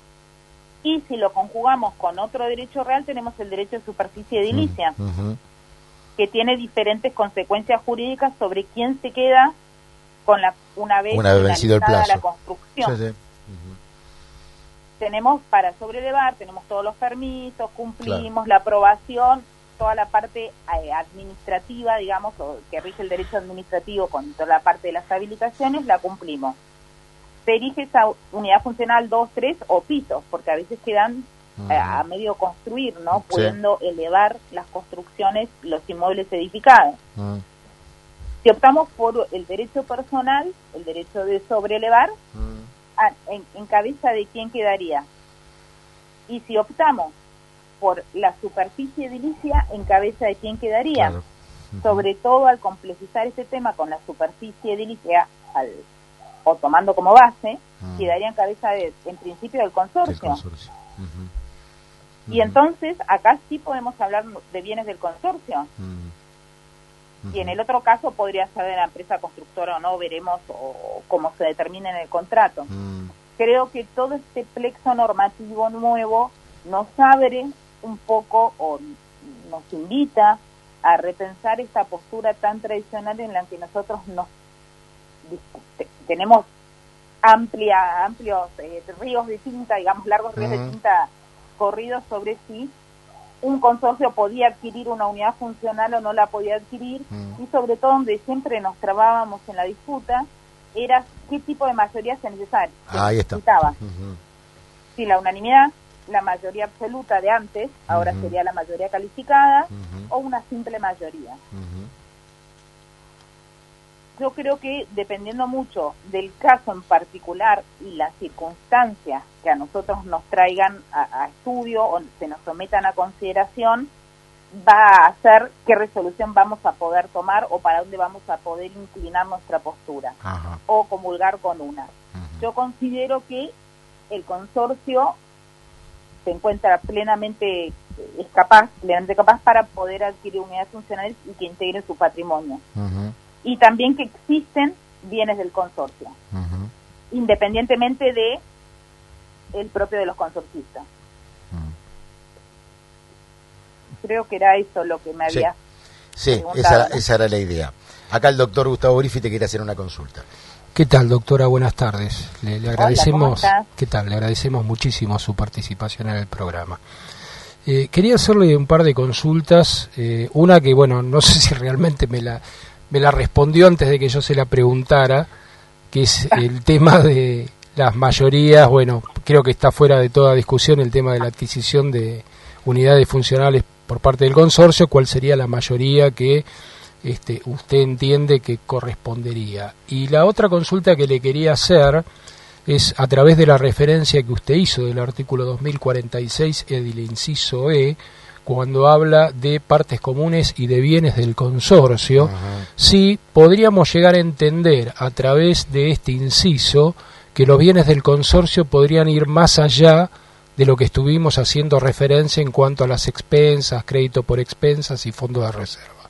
Y si lo conjugamos con otro derecho real, tenemos el derecho de superficie edilicia, uh-huh. que tiene diferentes consecuencias jurídicas sobre quién se queda con la una vez, una vez vencido el plazo la construcción. sí, sí. Uh-huh. Tenemos para sobrelevar, tenemos todos los permisos, cumplimos claro. la aprobación, toda la parte eh, administrativa, digamos, o que rige el derecho administrativo con toda la parte de las habilitaciones, la cumplimos. Se erige esa unidad funcional dos, tres o pisos, porque a veces quedan uh-huh. eh, a medio construir, ¿no? Sí. Pudiendo elevar las construcciones, los inmuebles edificados. Uh-huh. Si optamos por el derecho personal, el derecho de sobrelevar, uh-huh. a, en, en cabeza de quién quedaría. Y si optamos por la superficie edilicia, en cabeza de quién quedaría. Claro. Uh-huh. Sobre todo al complejizar este tema con la superficie edilicia, al, o tomando como base, uh-huh. quedaría en cabeza de, en principio, del consorcio. El consorcio. Uh-huh. Uh-huh. Y entonces, acá sí podemos hablar de bienes del consorcio. Uh-huh. Y en el otro caso podría ser de la empresa constructora o no, veremos o cómo se determine en el contrato. Mm. Creo que todo este plexo normativo nuevo nos abre un poco o nos invita a repensar esta postura tan tradicional en la que nosotros nos tenemos amplia amplios eh, ríos de tinta, digamos largos ríos mm. de tinta corridos sobre si un consorcio podía adquirir una unidad funcional o no la podía adquirir, mm. y sobre todo donde siempre nos trabábamos en la disputa, era qué tipo de mayoría se necesitaba. Ah, ahí está. Uh-huh. Si la unanimidad, la mayoría absoluta de antes, ahora uh-huh. sería la mayoría calificada, uh-huh. o una simple mayoría. Uh-huh. Yo creo que dependiendo mucho del caso en particular y las circunstancias que a nosotros nos traigan a, a estudio o se nos sometan a consideración, va a hacer qué resolución vamos a poder tomar o para dónde vamos a poder inclinar nuestra postura. Ajá. O comulgar con una. Ajá. Yo considero que el consorcio se encuentra plenamente es capaz, plenamente capaz para poder adquirir unidades funcionales y que integren su patrimonio. Ajá. Y también que existen bienes del consorcio, uh-huh. independientemente de el propio de los consorcistas. Uh-huh. Creo que era eso lo que me había sí, sí esa, esa era la idea. Acá el doctor Gustavo Griffi te quiere hacer una consulta. ¿Qué tal, doctora? Buenas tardes. Le, le agradecemos. Hola, ¿qué tal? Le agradecemos muchísimo su participación en el programa. Eh, quería hacerle un par de consultas. Eh, una que, bueno, no sé si realmente me la me la respondió antes de que yo se la preguntara, que es el tema de las mayorías. Bueno, creo que está fuera de toda discusión el tema de la adquisición de unidades funcionales por parte del consorcio. ¿Cuál sería la mayoría que este, usted entiende que correspondería? Y la otra consulta que le quería hacer es a través de la referencia que usted hizo del artículo dos mil cuarenta y seis, el inciso E, cuando habla de partes comunes y de bienes del consorcio, uh-huh. si podríamos llegar a entender a través de este inciso que los bienes del consorcio podrían ir más allá de lo que estuvimos haciendo referencia en cuanto a las expensas, crédito por expensas y fondos de reserva.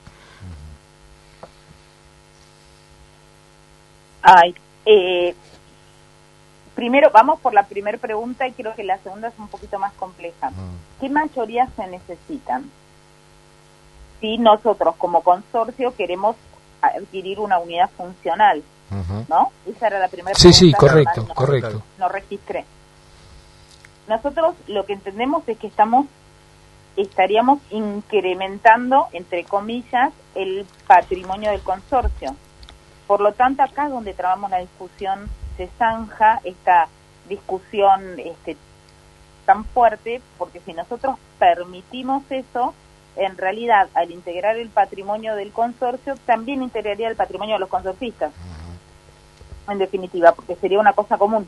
Ay, eh, primero vamos por la primera pregunta y creo que la segunda es un poquito más compleja. Uh-huh. ¿Qué mayorías se necesitan? Si nosotros como consorcio queremos adquirir una unidad funcional, uh-huh. ¿no? Esa era la primera sí, pregunta. Sí, sí, correcto, no, correcto. No registré. Nosotros lo que entendemos es que estamos estaríamos incrementando, entre comillas, el patrimonio del consorcio. Por lo tanto, acá es donde trabamos la discusión, se zanja esta discusión este, tan fuerte, porque si nosotros permitimos eso, en realidad, al integrar el patrimonio del consorcio, también integraría el patrimonio de los consorcistas, uh-huh. en definitiva, porque sería una cosa común.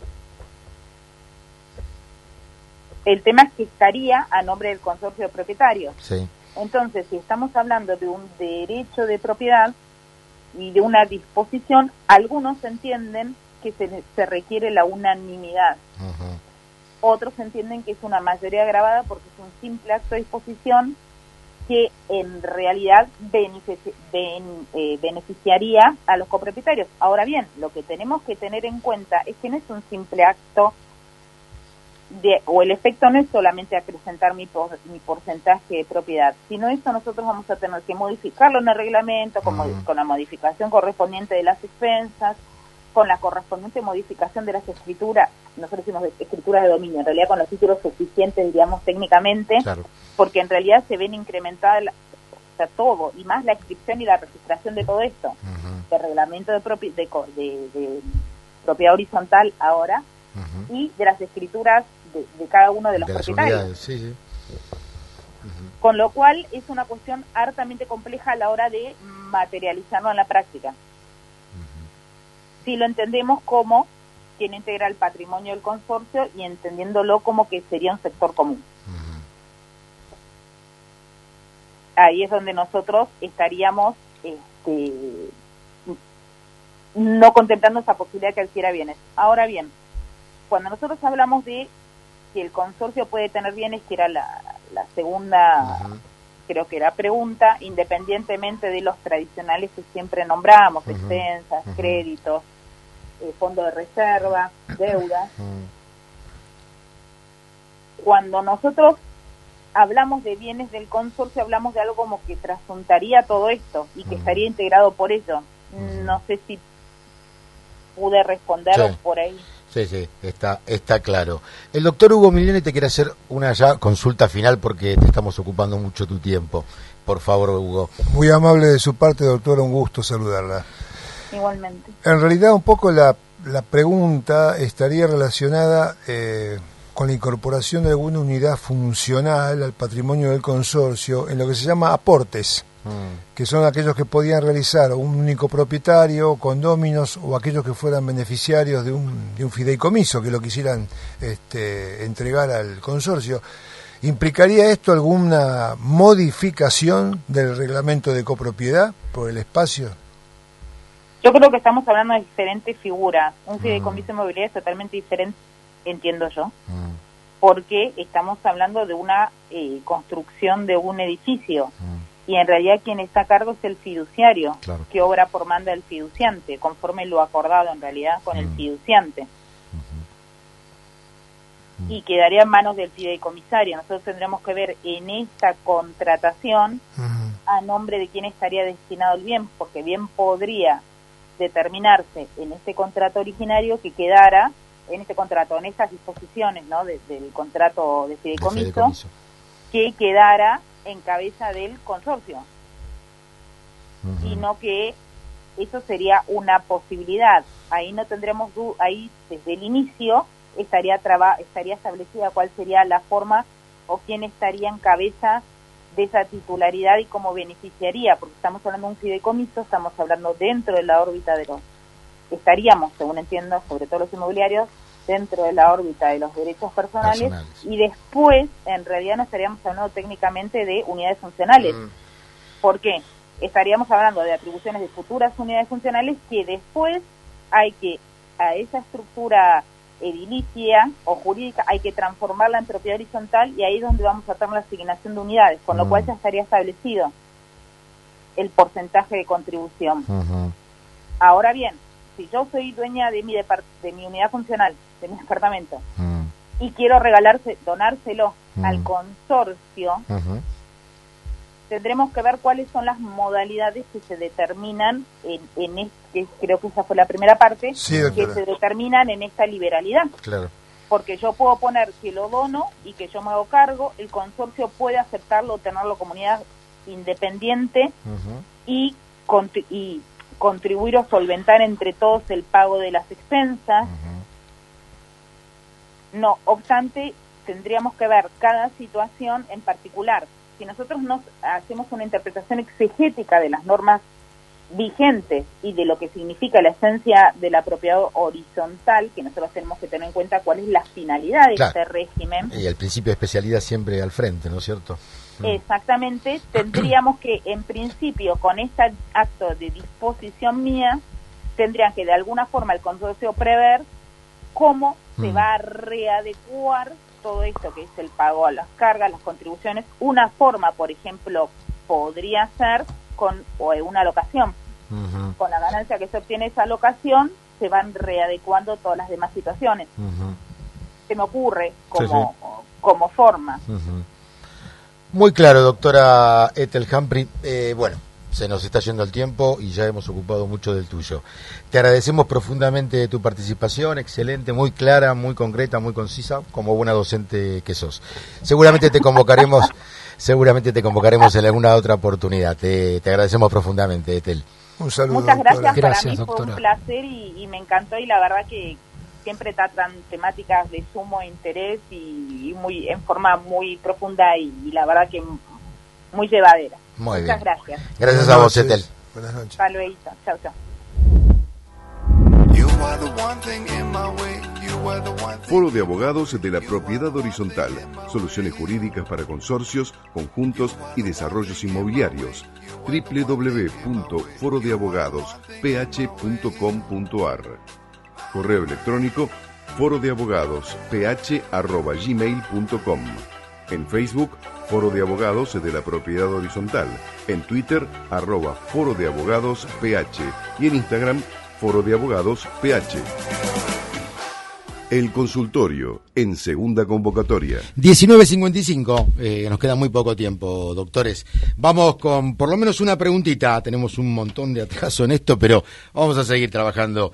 El tema es que estaría a nombre del consorcio de propietarios. Sí. Entonces, si estamos hablando de un derecho de propiedad y de una disposición, algunos entienden que se, se requiere la unanimidad. Uh-huh. Otros entienden que es una mayoría agravada porque es un simple acto de disposición que en realidad benefici- ben, eh, beneficiaría a los copropietarios. Ahora bien, lo que tenemos que tener en cuenta es que no es un simple acto de, o el efecto no es solamente acrecentar mi, por, mi porcentaje de propiedad, sino eso nosotros vamos a tener que modificarlo en el reglamento con, uh-huh. con la modificación correspondiente de las expensas, con la correspondiente modificación de las escrituras, nosotros decimos escrituras de dominio, en realidad con los títulos suficientes, diríamos, técnicamente, Claro. porque en realidad se ven incrementadas la, o sea, todo, y más la inscripción y la registración de todo esto, Uh-huh. el reglamento de, propi- de, co- de, de propiedad horizontal ahora, Uh-huh. y de las escrituras de, de cada uno de los De las propietarios. unidades, sí, sí. Con lo cual es una cuestión hartamente compleja a la hora de materializarlo en la práctica. Si lo entendemos como quien integra el patrimonio del consorcio y entendiéndolo como que sería un sector común. Uh-huh. Ahí es donde nosotros estaríamos este, no contemplando esa posibilidad que adquiera bienes. Ahora bien, cuando nosotros hablamos de que el consorcio puede tener bienes, que era la, la segunda, Uh-huh. creo que era pregunta, independientemente de los tradicionales que siempre nombramos, Uh-huh. expensas, Uh-huh. créditos, eh, fondo de reserva, deudas. Uh-huh. Cuando nosotros hablamos de bienes del consorcio, hablamos de algo como que trasuntaría todo esto y que Uh-huh. estaría integrado por ello. Uh-huh. No sé si pude responder Sí. por ahí. Sí, sí, está, está claro. El doctor Hugo Milione te quiere hacer una ya consulta final porque te estamos ocupando mucho tu tiempo. Por favor, Hugo. Muy amable de su parte, doctora, un gusto saludarla. Igualmente. En realidad, un poco la, la pregunta estaría relacionada eh, con la incorporación de alguna unidad funcional al patrimonio del consorcio en lo que se llama aportes, Mm. que son aquellos que podían realizar un único propietario, condóminos o aquellos que fueran beneficiarios de un, de un fideicomiso que lo quisieran este, entregar al consorcio. ¿Implicaría esto alguna modificación del reglamento de copropiedad por el espacio? Yo creo que estamos hablando de diferentes figuras. Un Mm. fideicomiso inmobiliario es totalmente diferente, entiendo yo, Mm. porque estamos hablando de una eh, construcción de un edificio. Mm. Y en realidad quien está a cargo es el fiduciario, Claro. que obra por manda del fiduciante, conforme lo acordado en realidad con el Mm. fiduciante. Mm. Y quedaría en manos del fideicomisario. Nosotros tendremos que ver en esta contratación Uh-huh. a nombre de quién estaría destinado el bien, porque bien podría determinarse en este contrato originario que quedara, en este contrato, en estas disposiciones, ¿no?, de- del contrato de De fideicomiso, fideicomiso. que quedara en cabeza del consorcio. Ujú. Y no que eso sería una posibilidad. Ahí no tendremos du- ahí desde el inicio estaría traba estaría establecida cuál sería la forma o quién estaría en cabeza de esa titularidad y cómo beneficiaría, porque estamos hablando de un fideicomiso, estamos hablando dentro de la órbita de los, estaríamos, según entiendo, sobre todo los inmobiliarios, dentro de la órbita de los derechos personales, Personales. y después, en realidad, no estaríamos hablando técnicamente de unidades funcionales. Mm. ¿Por qué? Estaríamos hablando de atribuciones de futuras unidades funcionales que después hay que, a esa estructura edilicia o jurídica, hay que transformarla en propiedad horizontal, y ahí es donde vamos a tener la asignación de unidades, con lo Mm. cual ya estaría establecido el porcentaje de contribución. Ujú. Ahora bien, si yo soy dueña de mi depart de mi unidad funcional, de mi departamento, Mm. y quiero regalarse, donárselo Mm. al consorcio, Ujú. tendremos que ver cuáles son las modalidades que se determinan en, en este, creo que esa fue la primera parte, Sí, que doctora. se determinan en esta liberalidad. Claro. Porque yo puedo poner que lo dono y que yo me hago cargo, el consorcio puede aceptarlo, tenerlo como unidad independiente Ujú. y, contri- y contribuir o solventar entre todos el pago de las expensas. Ujú. No obstante, tendríamos que ver cada situación en particular. Si nosotros nos hacemos una interpretación exegética de las normas vigentes y de lo que significa la esencia de la propiedad horizontal, que nosotros tenemos que tener en cuenta cuál es la finalidad de Claro. este régimen, Y el principio de especialidad siempre al frente, ¿no es cierto? Mm. exactamente, tendríamos que, en principio, con este acto de disposición mía, tendrían que de alguna forma el consorcio prever cómo se Mm. va a readecuar todo esto que es el pago a las cargas, las contribuciones. Una forma, por ejemplo, podría ser con o una alocación. Ujú. Con la ganancia que se obtiene esa alocación, se van readecuando todas las demás situaciones. Ujú. Se me ocurre como, Sí, como forma. Ujú. Muy claro, doctora Ethel Humphrey. Eh, bueno, se nos está yendo el tiempo y ya hemos ocupado mucho del tuyo. Te agradecemos profundamente tu participación, excelente, muy clara, muy concreta, muy concisa, como buena docente que sos. Seguramente te convocaremos, seguramente te convocaremos en alguna otra oportunidad. Te, te agradecemos profundamente, Ethel. Un saludo. Muchas gracias, doctora. para Gracias, mí doctora. fue un placer y, y me encantó, y la verdad que siempre tratan temáticas de sumo interés y, y muy en forma muy profunda y, y la verdad que muy llevadera. Muy Muchas bien. gracias. Gracias Buenas a vos, noches. Ethel. Buenas noches. Hasta luego. Chao, chao. Foro de Abogados de la Propiedad Horizontal. Soluciones jurídicas para consorcios, conjuntos y desarrollos inmobiliarios. doble u doble u doble u punto foro de abogados p h punto com punto a r. Correo electrónico foro de abogados p h arroba gmail punto com. En Facebook, Foro de Abogados de la Propiedad Horizontal. En Twitter, arroba Foro de Abogados P H. Y en Instagram, Foro de Abogados P H. El consultorio en segunda convocatoria. diecinueve cincuenta y cinco, eh, nos queda muy poco tiempo, doctores. Vamos con por lo menos una preguntita. Tenemos un montón de atraso en esto, pero vamos a seguir trabajando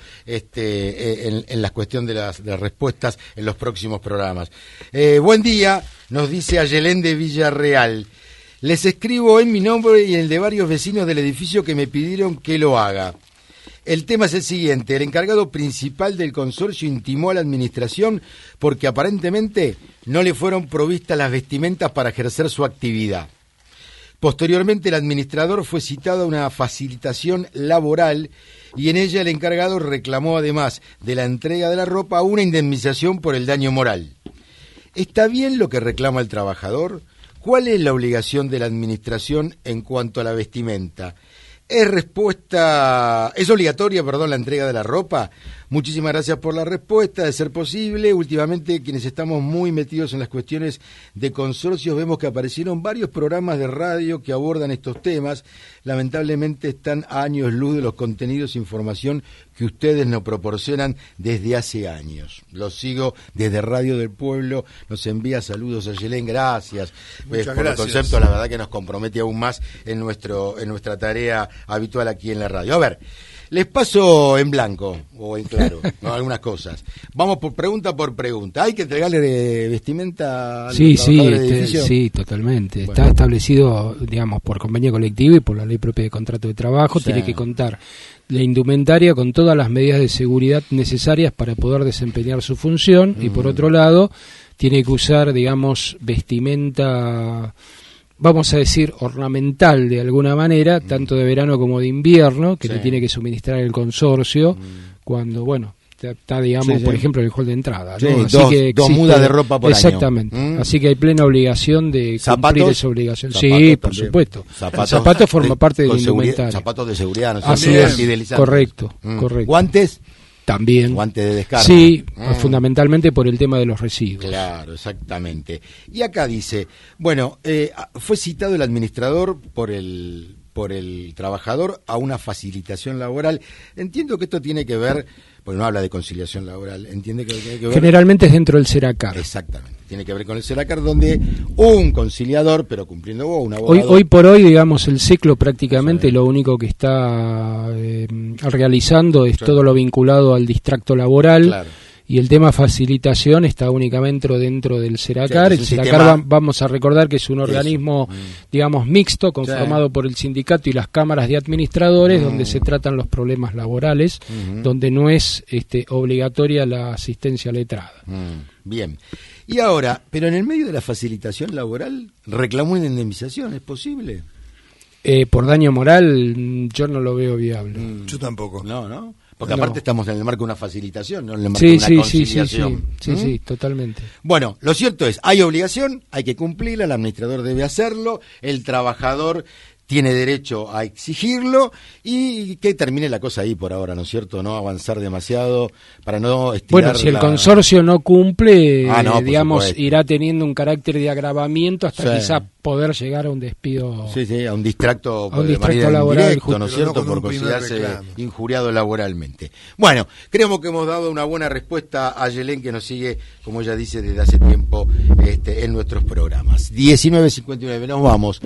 este, en, en la cuestión de las, de las respuestas en los próximos programas. Eh, buen día, nos dice Ayelén de Villarreal. Les escribo en mi nombre y en el de varios vecinos del edificio que me pidieron que lo haga. El tema es el siguiente: el encargado principal del consorcio intimó a la administración porque aparentemente no le fueron provistas las vestimentas para ejercer su actividad. Posteriormente el administrador fue citado a una facilitación laboral y en ella el encargado reclamó, además de la entrega de la ropa, una indemnización por el daño moral. ¿Está bien lo que reclama el trabajador? ¿Cuál es la obligación de la administración en cuanto a la vestimenta? ¿Es respuesta, es obligatoria, perdón, la entrega de la ropa? Muchísimas gracias por la respuesta, de ser posible. Últimamente, quienes estamos muy metidos en las cuestiones de consorcios, vemos que aparecieron varios programas de radio que abordan estos temas. Lamentablemente están a años luz de los contenidos e información que ustedes nos proporcionan desde hace años. Los sigo desde Radio del Pueblo, nos envía saludos a Yelén, gracias, Muchas eh, por gracias. el concepto, la verdad que nos compromete aún más en nuestro en nuestra tarea habitual aquí en la radio. A ver, les paso en blanco o en claro, ¿no? Algunas cosas. Vamos por pregunta por pregunta. ¿Hay que entregarle vestimenta a los Sí, sí, trabajadores del este, edificio? sí, totalmente. Bueno. Está establecido, digamos, por convenio colectivo y por la ley propia de contrato de trabajo. Sí. Tiene que contar la indumentaria con todas las medidas de seguridad necesarias para poder desempeñar su función y, por otro lado, tiene que usar, digamos, vestimenta, vamos a decir, ornamental de alguna manera, mm. tanto de verano como de invierno, que sí. le tiene que suministrar el consorcio mm. cuando, bueno, está, digamos, sí, por sí. ejemplo, en el hall de entrada, ¿no? Sí, Así dos, que dos existe- mudas de ropa por exactamente. año. ¿Mm? Así que hay plena obligación de ¿Zapatos? cumplir esa obligación. Zapatos Sí, por también. supuesto. Zapatos, el zapato forma de- parte del con seguridad- indumentario. Zapatos de seguridad, ¿no? Así También. es, Fidelizantes. correcto, Mm. correcto. ¿Guantes? También. Guantes de descarga. Sí, Mm. fundamentalmente por el tema de los residuos. Claro, exactamente. Y acá dice, bueno, eh, fue citado el administrador por el por el trabajador a una facilitación laboral. Entiendo que esto tiene que ver, porque no habla de conciliación laboral, entiende que tiene que ver... Generalmente es dentro del SERACAR. Exactamente, tiene que ver con el SERACAR, donde un conciliador, pero cumpliendo vos, un Hoy, abogado... hoy por hoy, digamos, el ciclo prácticamente Sí. lo único que está eh, realizando es Sí. todo lo vinculado al distracto laboral. Claro. Y el tema facilitación está únicamente dentro del SERACAR. Sí, es el un SERACAR, sistema- va- vamos a recordar que es un organismo, Mm. digamos, mixto, conformado por el sindicato y las cámaras de administradores, Mm. donde se tratan los problemas laborales, Ujú. donde no es este, obligatoria la asistencia letrada. Mm, bien. Y ahora, pero en el medio de la facilitación laboral, reclamó una indemnización, ¿es posible? Eh, por daño moral, mm, yo no lo veo viable. Mm, Yo tampoco. No, ¿no? Porque No. aparte estamos en el marco de una facilitación, no en el marco Sí, de una sí, sí, sí, sí, conciliación. sí, ¿Mm? sí, totalmente. Bueno, lo cierto es, hay obligación, hay que cumplirla, el administrador debe hacerlo, el trabajador tiene derecho a exigirlo y que termine la cosa ahí por ahora, ¿no es cierto? No avanzar demasiado para no estirar Bueno, si el la- consorcio no cumple, Ah, no, eh, por digamos, supuesto. irá teniendo un carácter de agravamiento hasta Sí. quizá poder llegar a un despido. Sí, sí, a un distracto, A un de distracto manera laboral, indirecto, ¿no es pero no cierto? con Por un primer considerarse reclamo. injuriado laboralmente. Bueno, creemos que hemos dado una buena respuesta a Yelén, que nos sigue, como ella dice, desde hace tiempo este, en nuestros programas. diecinueve cincuenta y nueve, nos vamos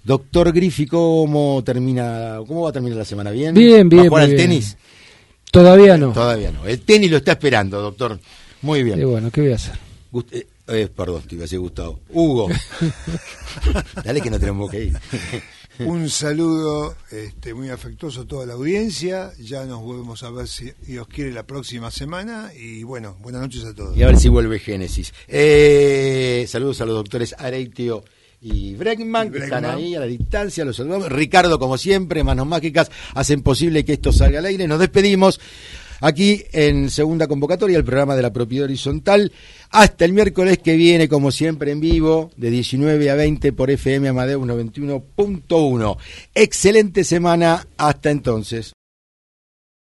Doctor Griffi, ¿cómo termina, cómo va a terminar la semana? ¿Bien? Bien, bien. ¿Va a jugar al bien. tenis? Todavía no. Todavía no. El tenis lo está esperando, doctor. Muy bien. Y bueno, ¿qué voy a hacer? Gust eh, eh, perdón, te iba a decir Gustavo. Hugo. Dale que no tenemos que ir. Un saludo este, muy afectuoso a toda la audiencia. Ya nos volvemos a ver, si Dios quiere, la próxima semana. Y bueno, buenas noches a todos. Y a ver si vuelve Génesis. Eh, saludos a los doctores Areitio y Bregman, que están ahí a la distancia. Los saludamos. Ricardo, como siempre, manos mágicas hacen posible que esto salga al aire. Nos despedimos aquí en segunda convocatoria, el programa de la propiedad horizontal. Hasta el miércoles que viene, como siempre, en vivo, de diecinueve a veinte por F M Amadeus noventa y uno punto uno. Excelente semana. Hasta entonces.